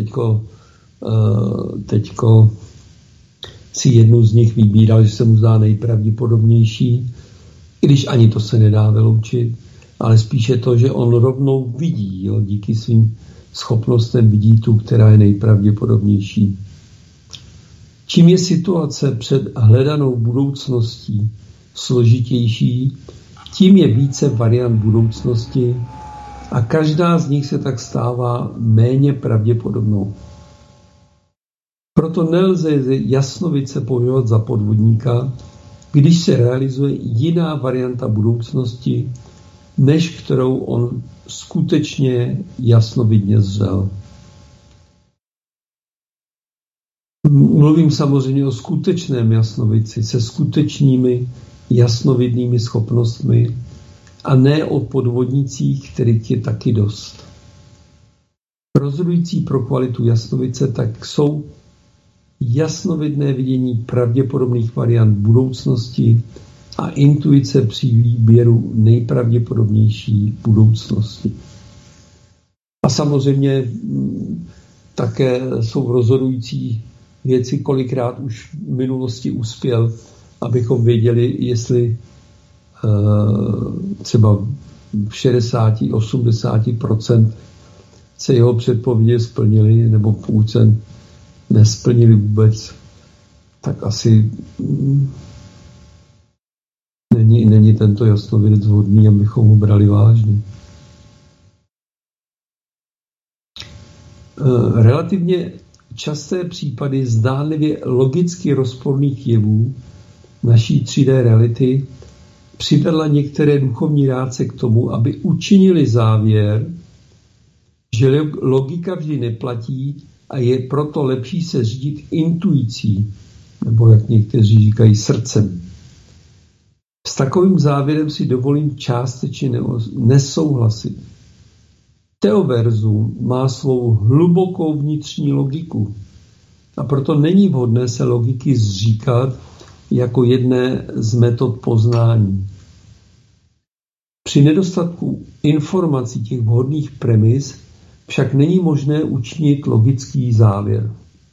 teďko si jednu z nich vybíral, že se mu zdá nejpravděpodobnější, i když ani to se nedá vyloučit, ale spíše to, že on rovnou vidí, jo? Díky svým schopnostem vidí tu, která je nejpravděpodobnější. Čím je situace před hledanou budoucností složitější, tím je více variant budoucnosti a každá z nich se tak stává méně pravděpodobnou. Proto nelze jasnovidce považovat za podvodníka, když se realizuje jiná varianta budoucnosti, než kterou on skutečně jasnovidně zřel. Mluvím samozřejmě o skutečném jasnovidci se skutečnými jasnovidnými schopnostmi a ne o podvodnicích, kterých je taky dost. Rozhodující pro kvalitu jasnovidce tak jsou jasnovidné vidění pravděpodobných variant budoucnosti a intuice při výběru nejpravděpodobnější budoucnosti. A samozřejmě také jsou rozhodující věci, kolikrát už v minulosti uspěl, abychom věděli, jestli třeba v 60-80% se jeho předpovědi splnily, nebo pokud se nesplnili vůbec, tak asi není tento jasnovidec vhodný, abychom ho brali vážně. Relativně časté případy zdánlivě logicky rozporných jevů naší 3D reality přivedla některé duchovní rádce k tomu, aby učinili závěr, že logika vždy neplatí a je proto lepší se řídit intuicí, nebo jak někteří říkají srdcem. S takovým závěrem si dovolím částečně nesouhlasit. Teoverzum má svou hlubokou vnitřní logiku a proto není vhodné se logiky zříkat jako jedné z metod poznání. Při nedostatku informací těch vhodných premis však není možné učinit logický závěr.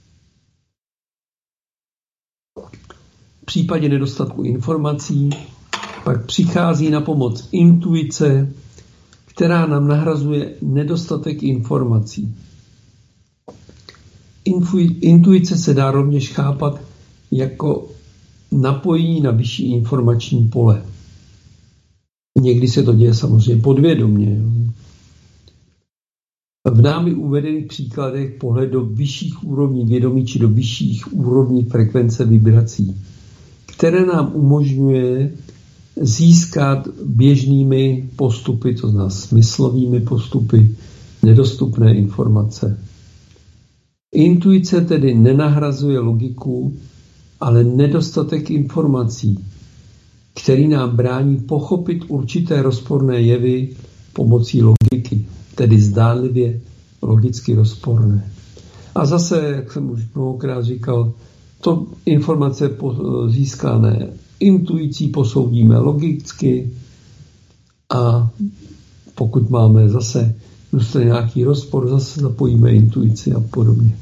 V případě nedostatku informací pak přichází na pomoc intuice, která nám nahrazuje nedostatek informací. Intuice se dá rovněž chápat jako napojení na vyšší informační pole. Někdy se to děje samozřejmě podvědomě. V námi uvedených příkladech pohled do vyšších úrovní vědomí či do vyšších úrovní frekvence vibrací, které nám umožňuje získat běžnými postupy, to znamená smyslovými postupy, nedostupné informace. Intuice tedy nenahrazuje logiku, ale nedostatek informací, který nám brání pochopit určité rozporné jevy pomocí logiky, tedy zdánlivě logicky rozporné. A zase, jak jsem už mnohokrát říkal, to informace získané intuicí posoudíme logicky a pokud máme zase nějaký rozpor, zase zapojíme intuici a podobně.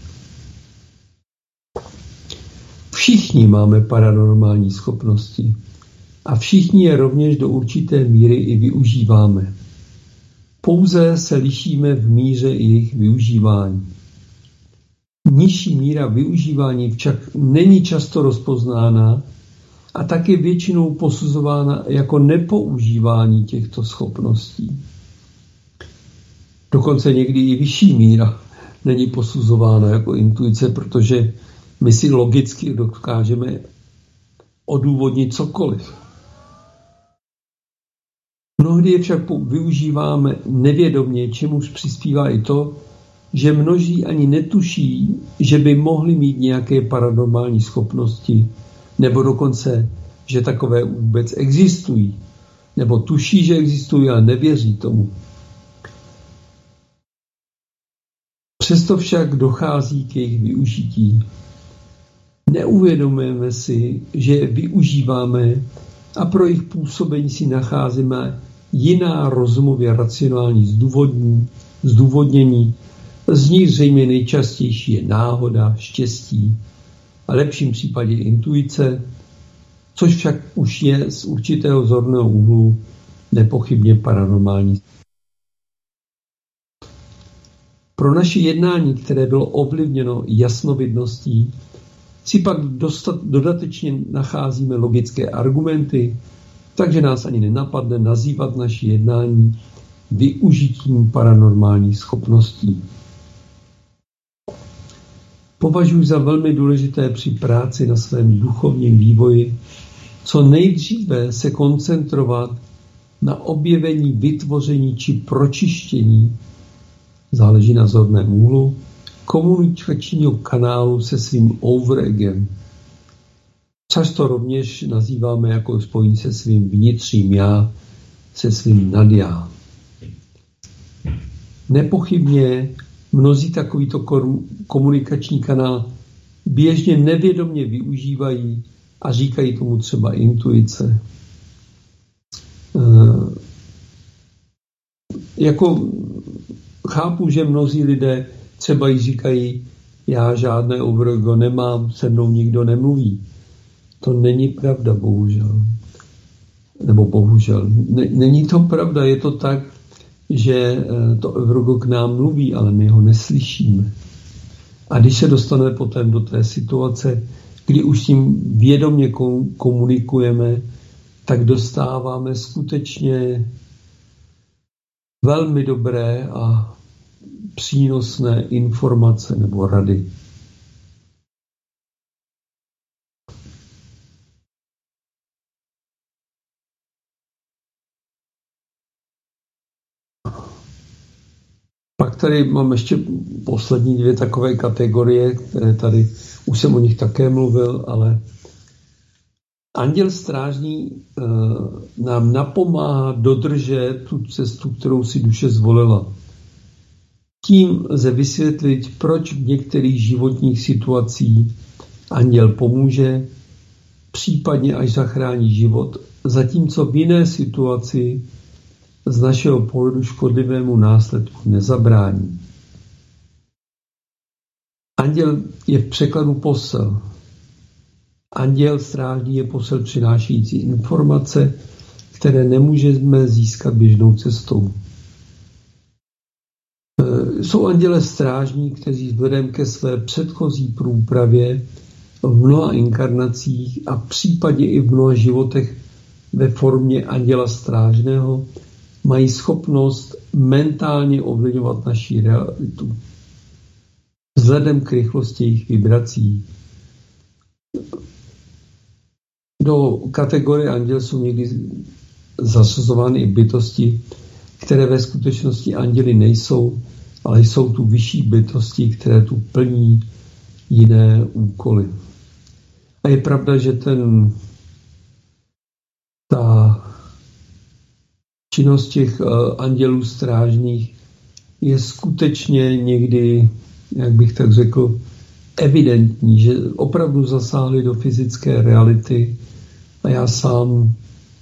Všichni máme paranormální schopnosti a všichni je rovněž do určité míry i využíváme. Pouze se lišíme v míře jejich využívání. Nižší míra využívání však není často rozpoznána a tak je většinou posuzována jako nepoužívání těchto schopností. Dokonce někdy i vyšší míra není posuzována jako intuice, protože my si logicky dokážeme odůvodnit cokoliv. Mnohdy je však využíváme nevědomě, čemuž přispívá i to, že mnozí ani netuší, že by mohli mít nějaké paranormální schopnosti, nebo dokonce, že takové vůbec existují, nebo tuší, že existují, ale nevěří tomu. Přesto však dochází k jejich využití. Neuvědomujeme si, že je využíváme a pro jejich působení si nacházíme jiná rozumově racionální zdůvodnění, z nich zřejmě nejčastější je náhoda, štěstí a v lepším případě intuice, což však už je z určitého zorného úhlu nepochybně paranormální. Pro naše jednání, které bylo ovlivněno jasnovidností, si pak dodatečně nacházíme logické argumenty, takže nás ani nenapadne nazývat naše jednání využitím paranormálních schopností. Považuji za velmi důležité při práci na svém duchovním vývoji co nejdříve se koncentrovat na objevení, vytvoření či pročištění, záleží na zorném úhlu, komunikačního kanálu se svým overegem. Často rovněž nazýváme jako spojení se svým vnitřním já, se svým nadjá. Nepochybně mnozí takovýto komunikační kanál běžně nevědomě využívají a říkají tomu třeba intuice. Jako chápu, že mnozí lidé třeba jí říkají, já žádné overego nemám, se mnou nikdo nemluví. To není pravda, bohužel. Nebo bohužel. Není to pravda, je to tak, že to overego k nám mluví, ale my ho neslyšíme. A když se dostaneme potom do té situace, kdy už s tím vědomě komunikujeme, tak dostáváme skutečně velmi dobré a přínosné informace nebo rady. Pak tady mám ještě poslední dvě takové kategorie, které tady, už jsem o nich také mluvil, ale anděl strážný nám napomáhá dodržet tu cestu, kterou si duše zvolila. Tím lze vysvětlit, proč v některých životních situacích anděl pomůže, případně až zachrání život, zatímco v jiné situaci z našeho pohledu škodlivému následku nezabrání. Anděl je v překladu posel. Anděl strážný je posel přinášející informace, které nemůžeme získat běžnou cestou. Jsou anděle strážní, kteří vzhledem ke své předchozí průpravě v mnoha inkarnacích a případně i v mnoha životech ve formě anděla strážného mají schopnost mentálně ovlivňovat naši realitu. Vzhledem k rychlosti jejich vibrací. Do kategorie anděl jsou někdy zasazovány i bytosti, které ve skutečnosti anděli nejsou, ale jsou tu vyšší bytosti, které tu plní jiné úkoly. A je pravda, že ta činnost těch andělů strážných je skutečně někdy, jak bych tak řekl, evidentní, že opravdu zasáhli do fyzické reality a já sám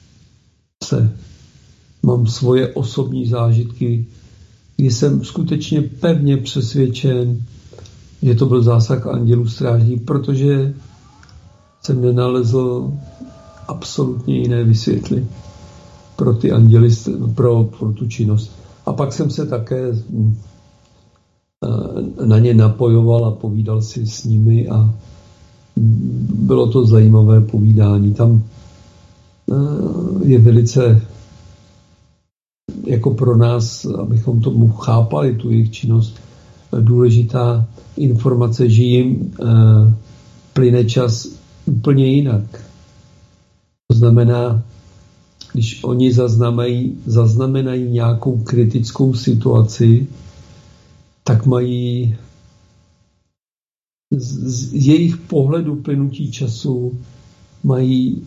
mám svoje osobní zážitky, kdy jsem skutečně pevně přesvědčen, že to byl zásah andělů strážných, protože jsem nenalezl absolutně jiné vysvětlení pro ty anděly, pro tu činnost. A pak jsem se také na ně napojoval a povídal si s nimi a bylo to zajímavé povídání. Tam je velice jako pro nás, abychom tomu chápali, tu jejich činnost, důležitá informace, že jim plyne čas úplně jinak. To znamená, když oni zaznamenají nějakou kritickou situaci, tak mají z jejich pohledu plynutí času mají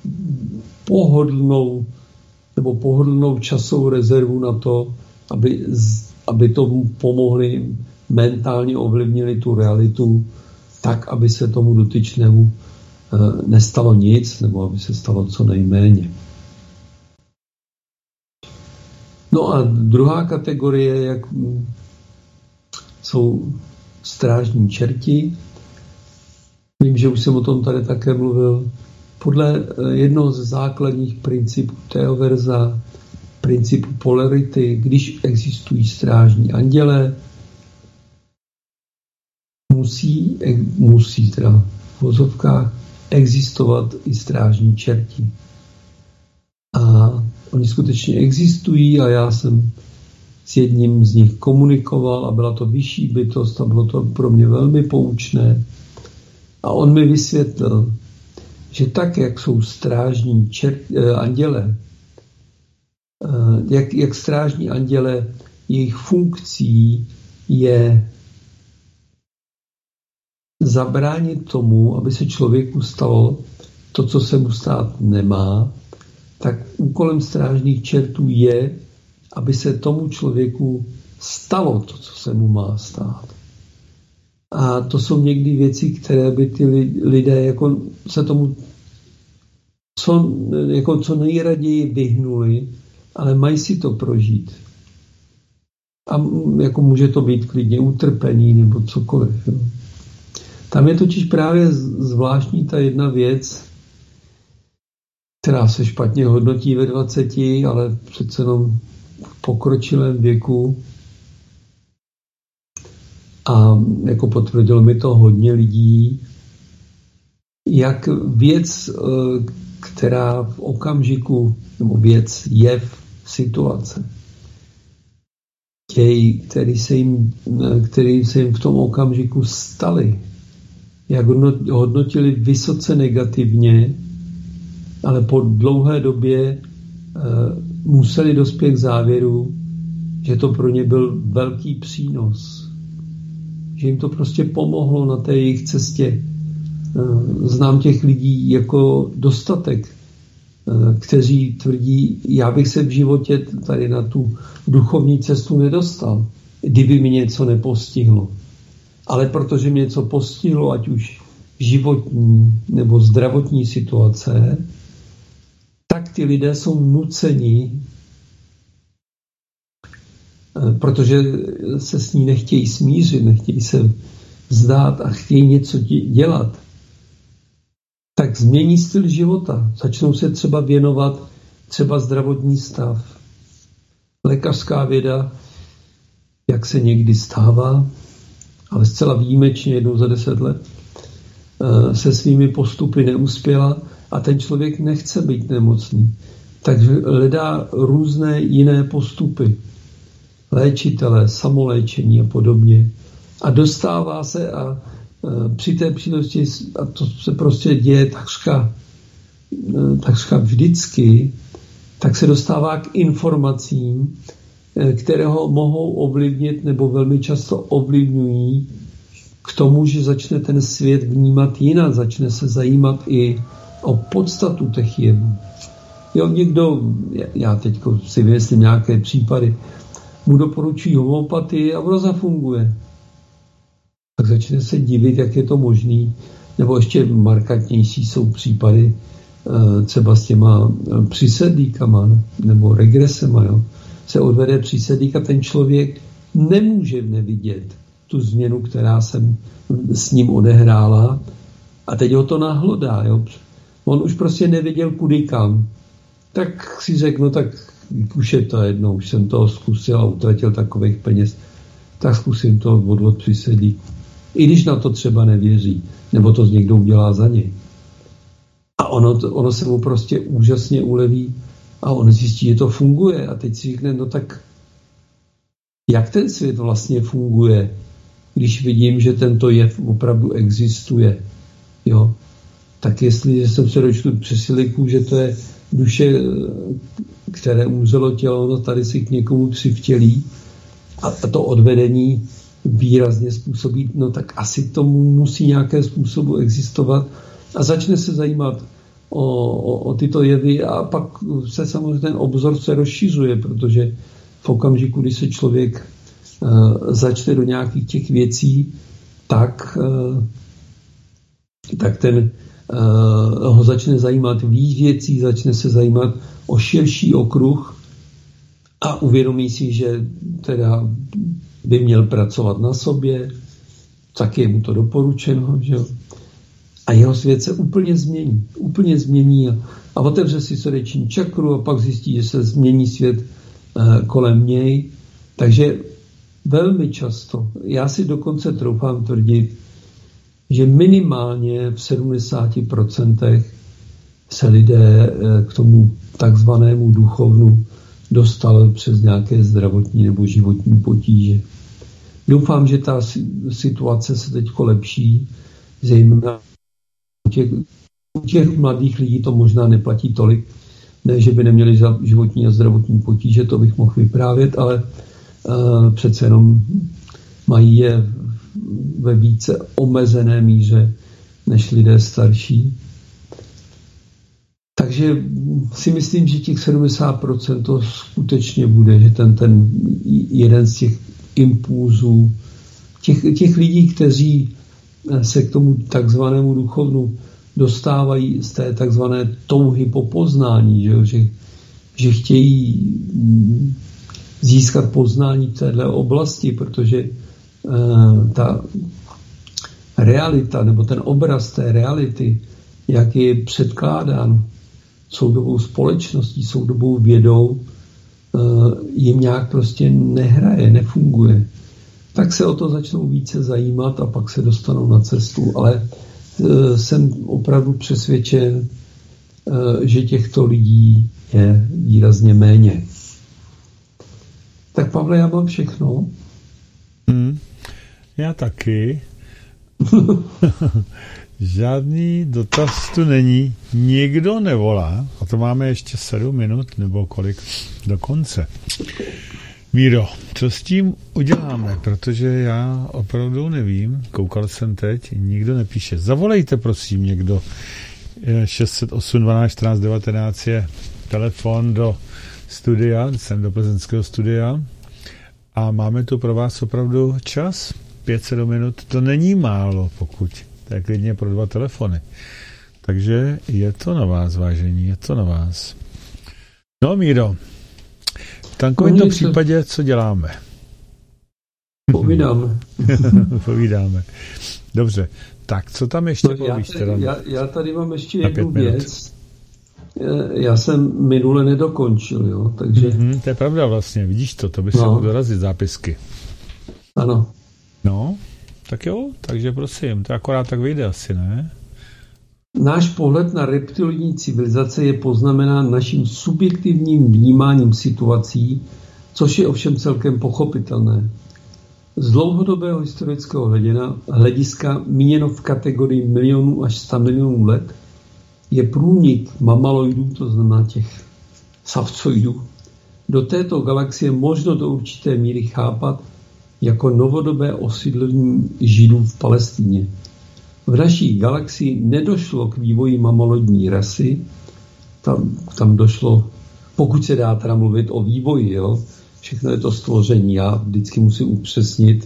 pohodlnou časovou rezervu na to, aby tomu pomohli, mentálně ovlivnili tu realitu tak, aby se tomu dotyčnému nestalo nic, nebo aby se stalo co nejméně. No a druhá kategorie, jak jsou strážní čerti. Vím, že už jsem o tom tady také mluvil. Podle jednoho z základních principů teoverza, principu polarity, když existují strážní anděle, musí teda v vozovkách existovat i strážní čerti. A oni skutečně existují a já jsem s jedním z nich komunikoval a byla to vyšší bytost a bylo to pro mě velmi poučné. A on mi vysvětlil, že tak, jak jsou strážní anděle, jak strážní anděle, jejich funkcí je zabránit tomu, aby se člověku stalo to, co se mu stát nemá, tak úkolem strážných čertů je, aby se tomu člověku stalo to, co se mu má stát. A to jsou někdy věci, které by ty lidé jako se tomu co nejraději vyhnuli, ale mají si to prožít. A jako může to být klidně utrpení nebo cokoliv. Jo. Tam je totiž právě zvláštní ta jedna věc, která se špatně hodnotí ve 20, ale přece jenom v pokročilém věku. A jako potvrdilo mi to hodně lidí, jak věc, která v okamžiku, nebo věc, jev, situace, který se jim v tom okamžiku staly, jak hodnotili vysoce negativně, ale po dlouhé době museli dospět k závěru, že to pro ně byl velký přínos. Že jim to prostě pomohlo na té jejich cestě. Znám těch lidí jako dostatek, kteří tvrdí, já bych se v životě tady na tu duchovní cestu nedostal, kdyby mi něco nepostihlo. Ale protože mě něco postihlo, ať už životní nebo zdravotní situace, tak ty lidé jsou nuceni, protože se s ní nechtějí smířit, nechtějí se vzdát a chtějí něco dělat, tak změní styl života. Začnou se třeba věnovat třeba zdravotní stav. Lékařská věda, jak se někdy stává, ale zcela výjimečně jednou za 10 let, se svými postupy neuspěla a ten člověk nechce být nemocný. Takže hledá různé jiné postupy. Léčitele, samoléčení a podobně. A dostává se a při té příležitosti, a to se prostě děje takřka vždycky, tak se dostává k informacím, které ho mohou ovlivnit nebo velmi často ovlivňují k tomu, že začne ten svět vnímat jinak, začne se zajímat i o podstatu těch jevů. Jo, někdo, já teď si vymyslím nějaké případy, mu doporučují homeopatii a ono zafunguje. Tak začne se divit, jak je to možný. Nebo ještě markantnější jsou případy třeba s těma přísedlíkama nebo regresema. Jo. Se odvede přísedlík a ten člověk nemůže nevidět tu změnu, která se s ním odehrála a teď ho to nahlodá. Jo. On už prostě nevěděl kudy kam. Tak si řekl, no tak už je to jedno, už jsem toho zkusil a utratil takových peněz, tak zkusím to odvod přísedlík. I když na to třeba nevěří, nebo to někdo udělá za něj. A ono se mu prostě úžasně uleví a on zjistí, že to funguje. A teď si řekne, no tak jak ten svět vlastně funguje, když vidím, že tento jev opravdu existuje. Jo? Tak jestli jsem se dočtu přísedlíků, že to je duše, které umřelo tělo, no tady si k někomu přivtělí a to odvedení výrazně způsobí, no tak asi tomu musí nějaké způsobu existovat a začne se zajímat o tyto jevy a pak se samozřejmě ten obzor se rozšiřuje, protože v okamžiku, kdy se člověk začne do nějakých těch věcí, tak ten ho začne zajímat víc věcí, začne se zajímat o širší okruh a uvědomí si, že teda by měl pracovat na sobě, tak je mu to doporučeno, že jo? A jeho svět se úplně změní a otevře si srdeční čakru a pak zjistí, že se změní svět kolem něj. Takže velmi často, já si dokonce troufám tvrdit, že minimálně v 70% se lidé k tomu takzvanému duchovnu dostali přes nějaké zdravotní nebo životní potíže. Doufám, že ta situace se teď lepší, zejména u těch mladých lidí to možná neplatí tolik, Ne, že by neměli životní a zdravotní potíže, to bych mohl vyprávět, ale přece jenom mají je ve více omezené míře než lidé starší. Takže si myslím, že těch 70% to skutečně bude, že ten jeden z těch impulzů, těch lidí, kteří se k tomu takzvanému duchovnu dostávají z té takzvané touhy po poznání, že chtějí získat poznání v této oblasti, protože ta realita, nebo ten obraz té reality, jak je předkládán soudobou společností, soudobou vědou, jim nějak prostě nehraje, nefunguje. Tak se o to začnou více zajímat a pak se dostanou na cestu. Ale jsem opravdu přesvědčen, že těchto lidí je výrazně méně. Tak Pavle, já mám všechno. Já taky. Žádný dotaz tu není. Nikdo nevolá. A to máme ještě 7 minut, nebo kolik do konce. Míro, co s tím uděláme? Protože já opravdu nevím. Koukal jsem teď, nikdo nepíše. Zavolejte prosím někdo. 608 12 14 19 je telefon do studia, jsem do plzeňského studia. A máme tu pro vás opravdu čas. 5-7 minut. To není málo, pokud. To je klidně pro 2 telefony. Takže je to na vás, vážení, je to na vás. No, Míro, v takovémto případě, co děláme? Povídáme. Dobře. Tak, co tam ještě povíš? Já tady mám ještě jednu věc. Já jsem minule nedokončil, jo, takže... To je pravda vlastně, vidíš to by se mohlo dorazit zápisky. Ano. No, tak jo, takže prosím, to akorát tak vyjde asi, ne? Náš pohled na reptilní civilizace je poznamenán naším subjektivním vnímáním situací, což je ovšem celkem pochopitelné. Z dlouhodobého historického hlediska míněno v kategorii milionů až 100 milionů let je průnik mamaloidů, to znamená těch savcoidů, do této galaxie možno do určité míry chápat jako novodobé osídlení Židů v Palestíně. V naší galaxii nedošlo k vývoji mamaloidní rasy, tam došlo, pokud se dá teda mluvit o vývoji, jo, všechno je to stvoření, já vždycky musím upřesnit,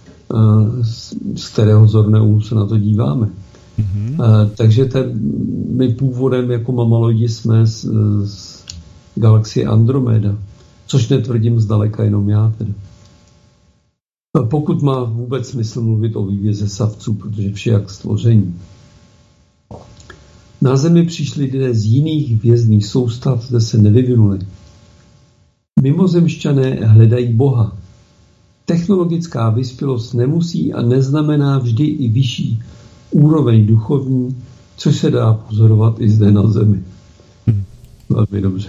z kterého zorného úhlu se na to díváme. Takže my původem jako mamaloidi jsme z galaxie Andromeda, což netvrdím zdaleka jenom já teda. Pokud má vůbec smysl mluvit o vývěze savců, protože všelijak stvoření. Na Zemi přišli lidé z jiných hvězdných soustav, zde se nevyvinuli. Mimozemšťané hledají Boha. Technologická vyspělost nemusí a neznamená vždy i vyšší úroveň duchovní, což se dá pozorovat i zde na Zemi. Velmi dobře.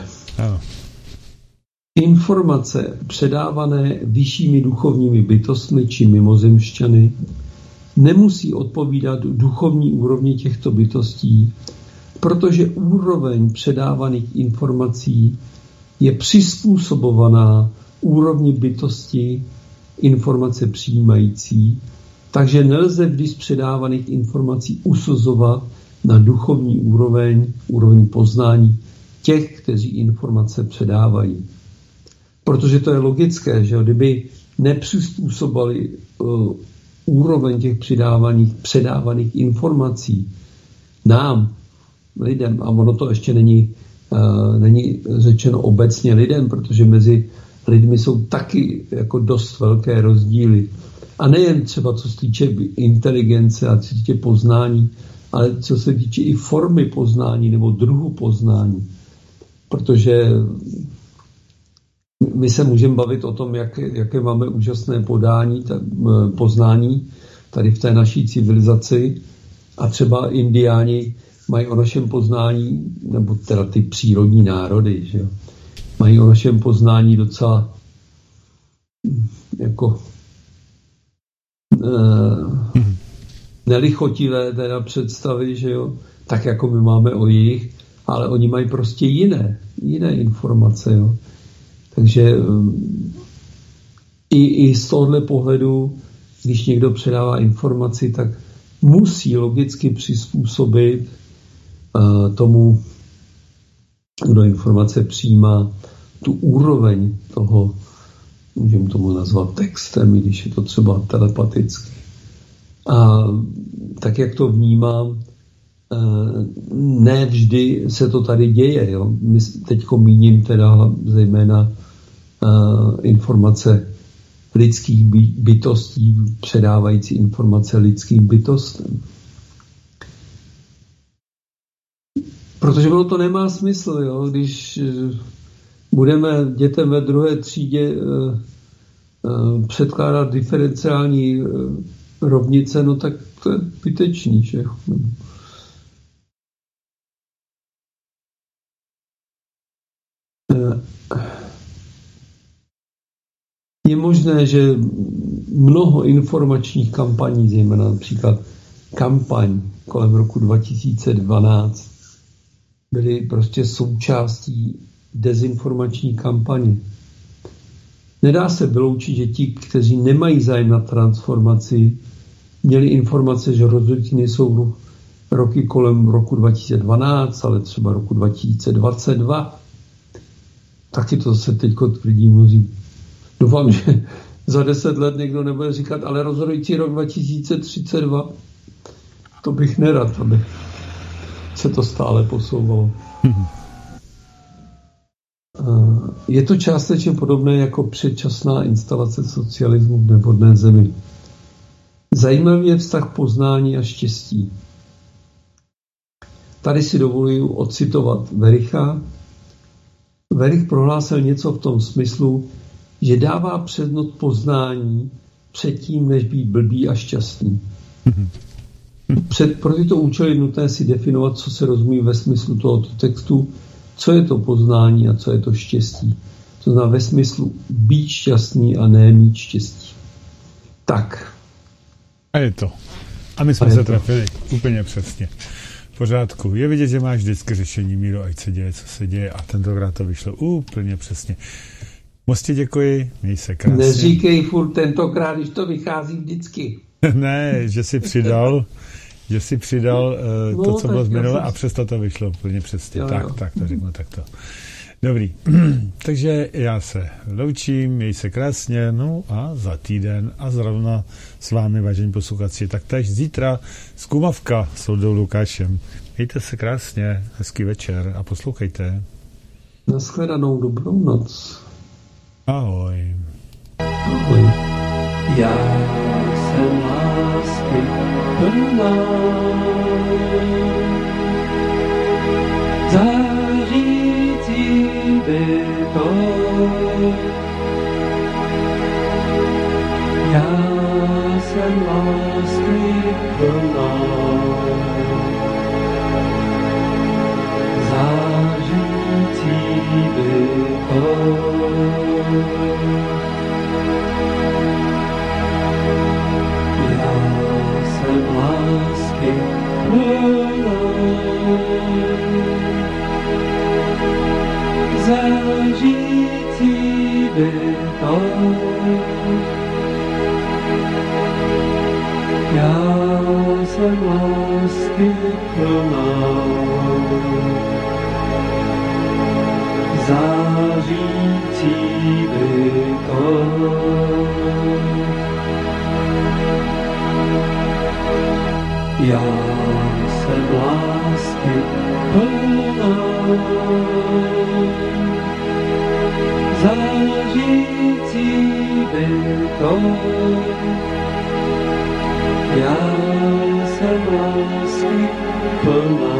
Informace předávané vyššími duchovními bytostmi či mimozemšťany nemusí odpovídat duchovní úrovni těchto bytostí, protože úroveň předávaných informací je přizpůsobovaná úrovni bytosti informace přijímající, takže nelze vždy z předávaných informací usuzovat na duchovní úroveň poznání těch, kteří informace předávají. Protože to je logické, že kdyby nepřizpůsobili úroveň těch předávaných informací nám, lidem, a ono to ještě není řečeno obecně lidem, protože mezi lidmi jsou taky jako dost velké rozdíly. A nejen třeba co se týče inteligence a co se týče poznání, ale co se týče i formy poznání nebo druhu poznání. Protože my se můžeme bavit o tom, jaké máme úžasné poznání tady v té naší civilizaci a třeba indiáni mají o našem poznání, nebo teda ty přírodní národy, že jo, mají o našem poznání docela jako nelichotivé teda představy, že jo, tak jako my máme o jejich, ale oni mají prostě jiné informace. Jo. Takže i z tohohle pohledu, když někdo předává informaci, tak musí logicky přizpůsobit tomu, kdo informace přijímá, tu úroveň toho, můžeme tomu nazvat textem, i když je to třeba telepaticky. A tak, jak to vnímám, ne vždy se to tady děje. Jo. Teďko míním teda zejména informace lidských bytostí, předávající informace lidským bytostem. Protože ono to nemá smysl, jo? Když budeme dětem ve 2. třídě předkládat diferenciální rovnice, no tak to je zbytečný, že? Je možné, že mnoho informačních kampaní, zejména například kampaň kolem roku 2012, byly prostě součástí dezinformační kampaně. Nedá se vyloučit, že ti, kteří nemají zájem na transformaci, měli informace, že rozhodně nejsou roky kolem roku 2012, ale třeba roku 2022. Taky to se teďko tvrdí mnozí. Doufám, že za 10 let někdo nebude říkat, ale rozhodující rok 2032. To bych nerad, aby se to stále posouvalo. Je to částečně podobné jako předčasná instalace socialismu v nevhodné zemi. Zajímavý je vztah poznání a štěstí. Tady si dovoluji ocitovat Vericha. Verich prohlásil něco v tom smyslu, že dává přednost poznání předtím, než být blbý a šťastný. Pro tyto účely je nutné si definovat, co se rozumí ve smyslu tohoto textu, co je to poznání a co je to štěstí. To znamená ve smyslu být šťastný a ne mít štěstí. Tak. A je to. A my jsme se trefili úplně přesně. V pořádku. Je vidět, že máš vždycky řešení, Míro, ať se děje, co se děje, a tentokrát to vyšlo úplně přesně. Moc ti děkuji, měj se krásně. Neříkej furt tentokrát, když to vychází vždycky. Ne, že jsi přidal to, co bylo z minule, a přesto to vyšlo úplně přesně. Jo. Tak, to řeknu takto. Dobrý. Takže já se loučím, měj se krásně, no a za týden a zrovna s vámi, vážení posluchači, taktéž zítra z Kumavka s Oldou Lukášem. Mějte se krásně, hezký večer a poslouchejte. Nashledanou, dobrou noc. Ahoj. Ahoj. Já jsem lásky plná, zářící bytost. Já jsem lásky plná, zářící bytost. Lásky plná, zářící bytost. Já jsem lásky plná, zářící bytost. Já jsem lásky plná, zářící bytost. Já jsem lásky plná,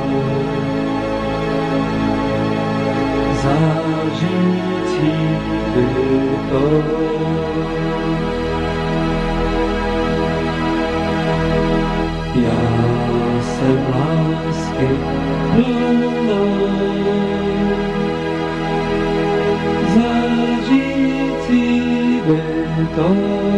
zářící bytost. Já jsem lásky plná, zářící bytost.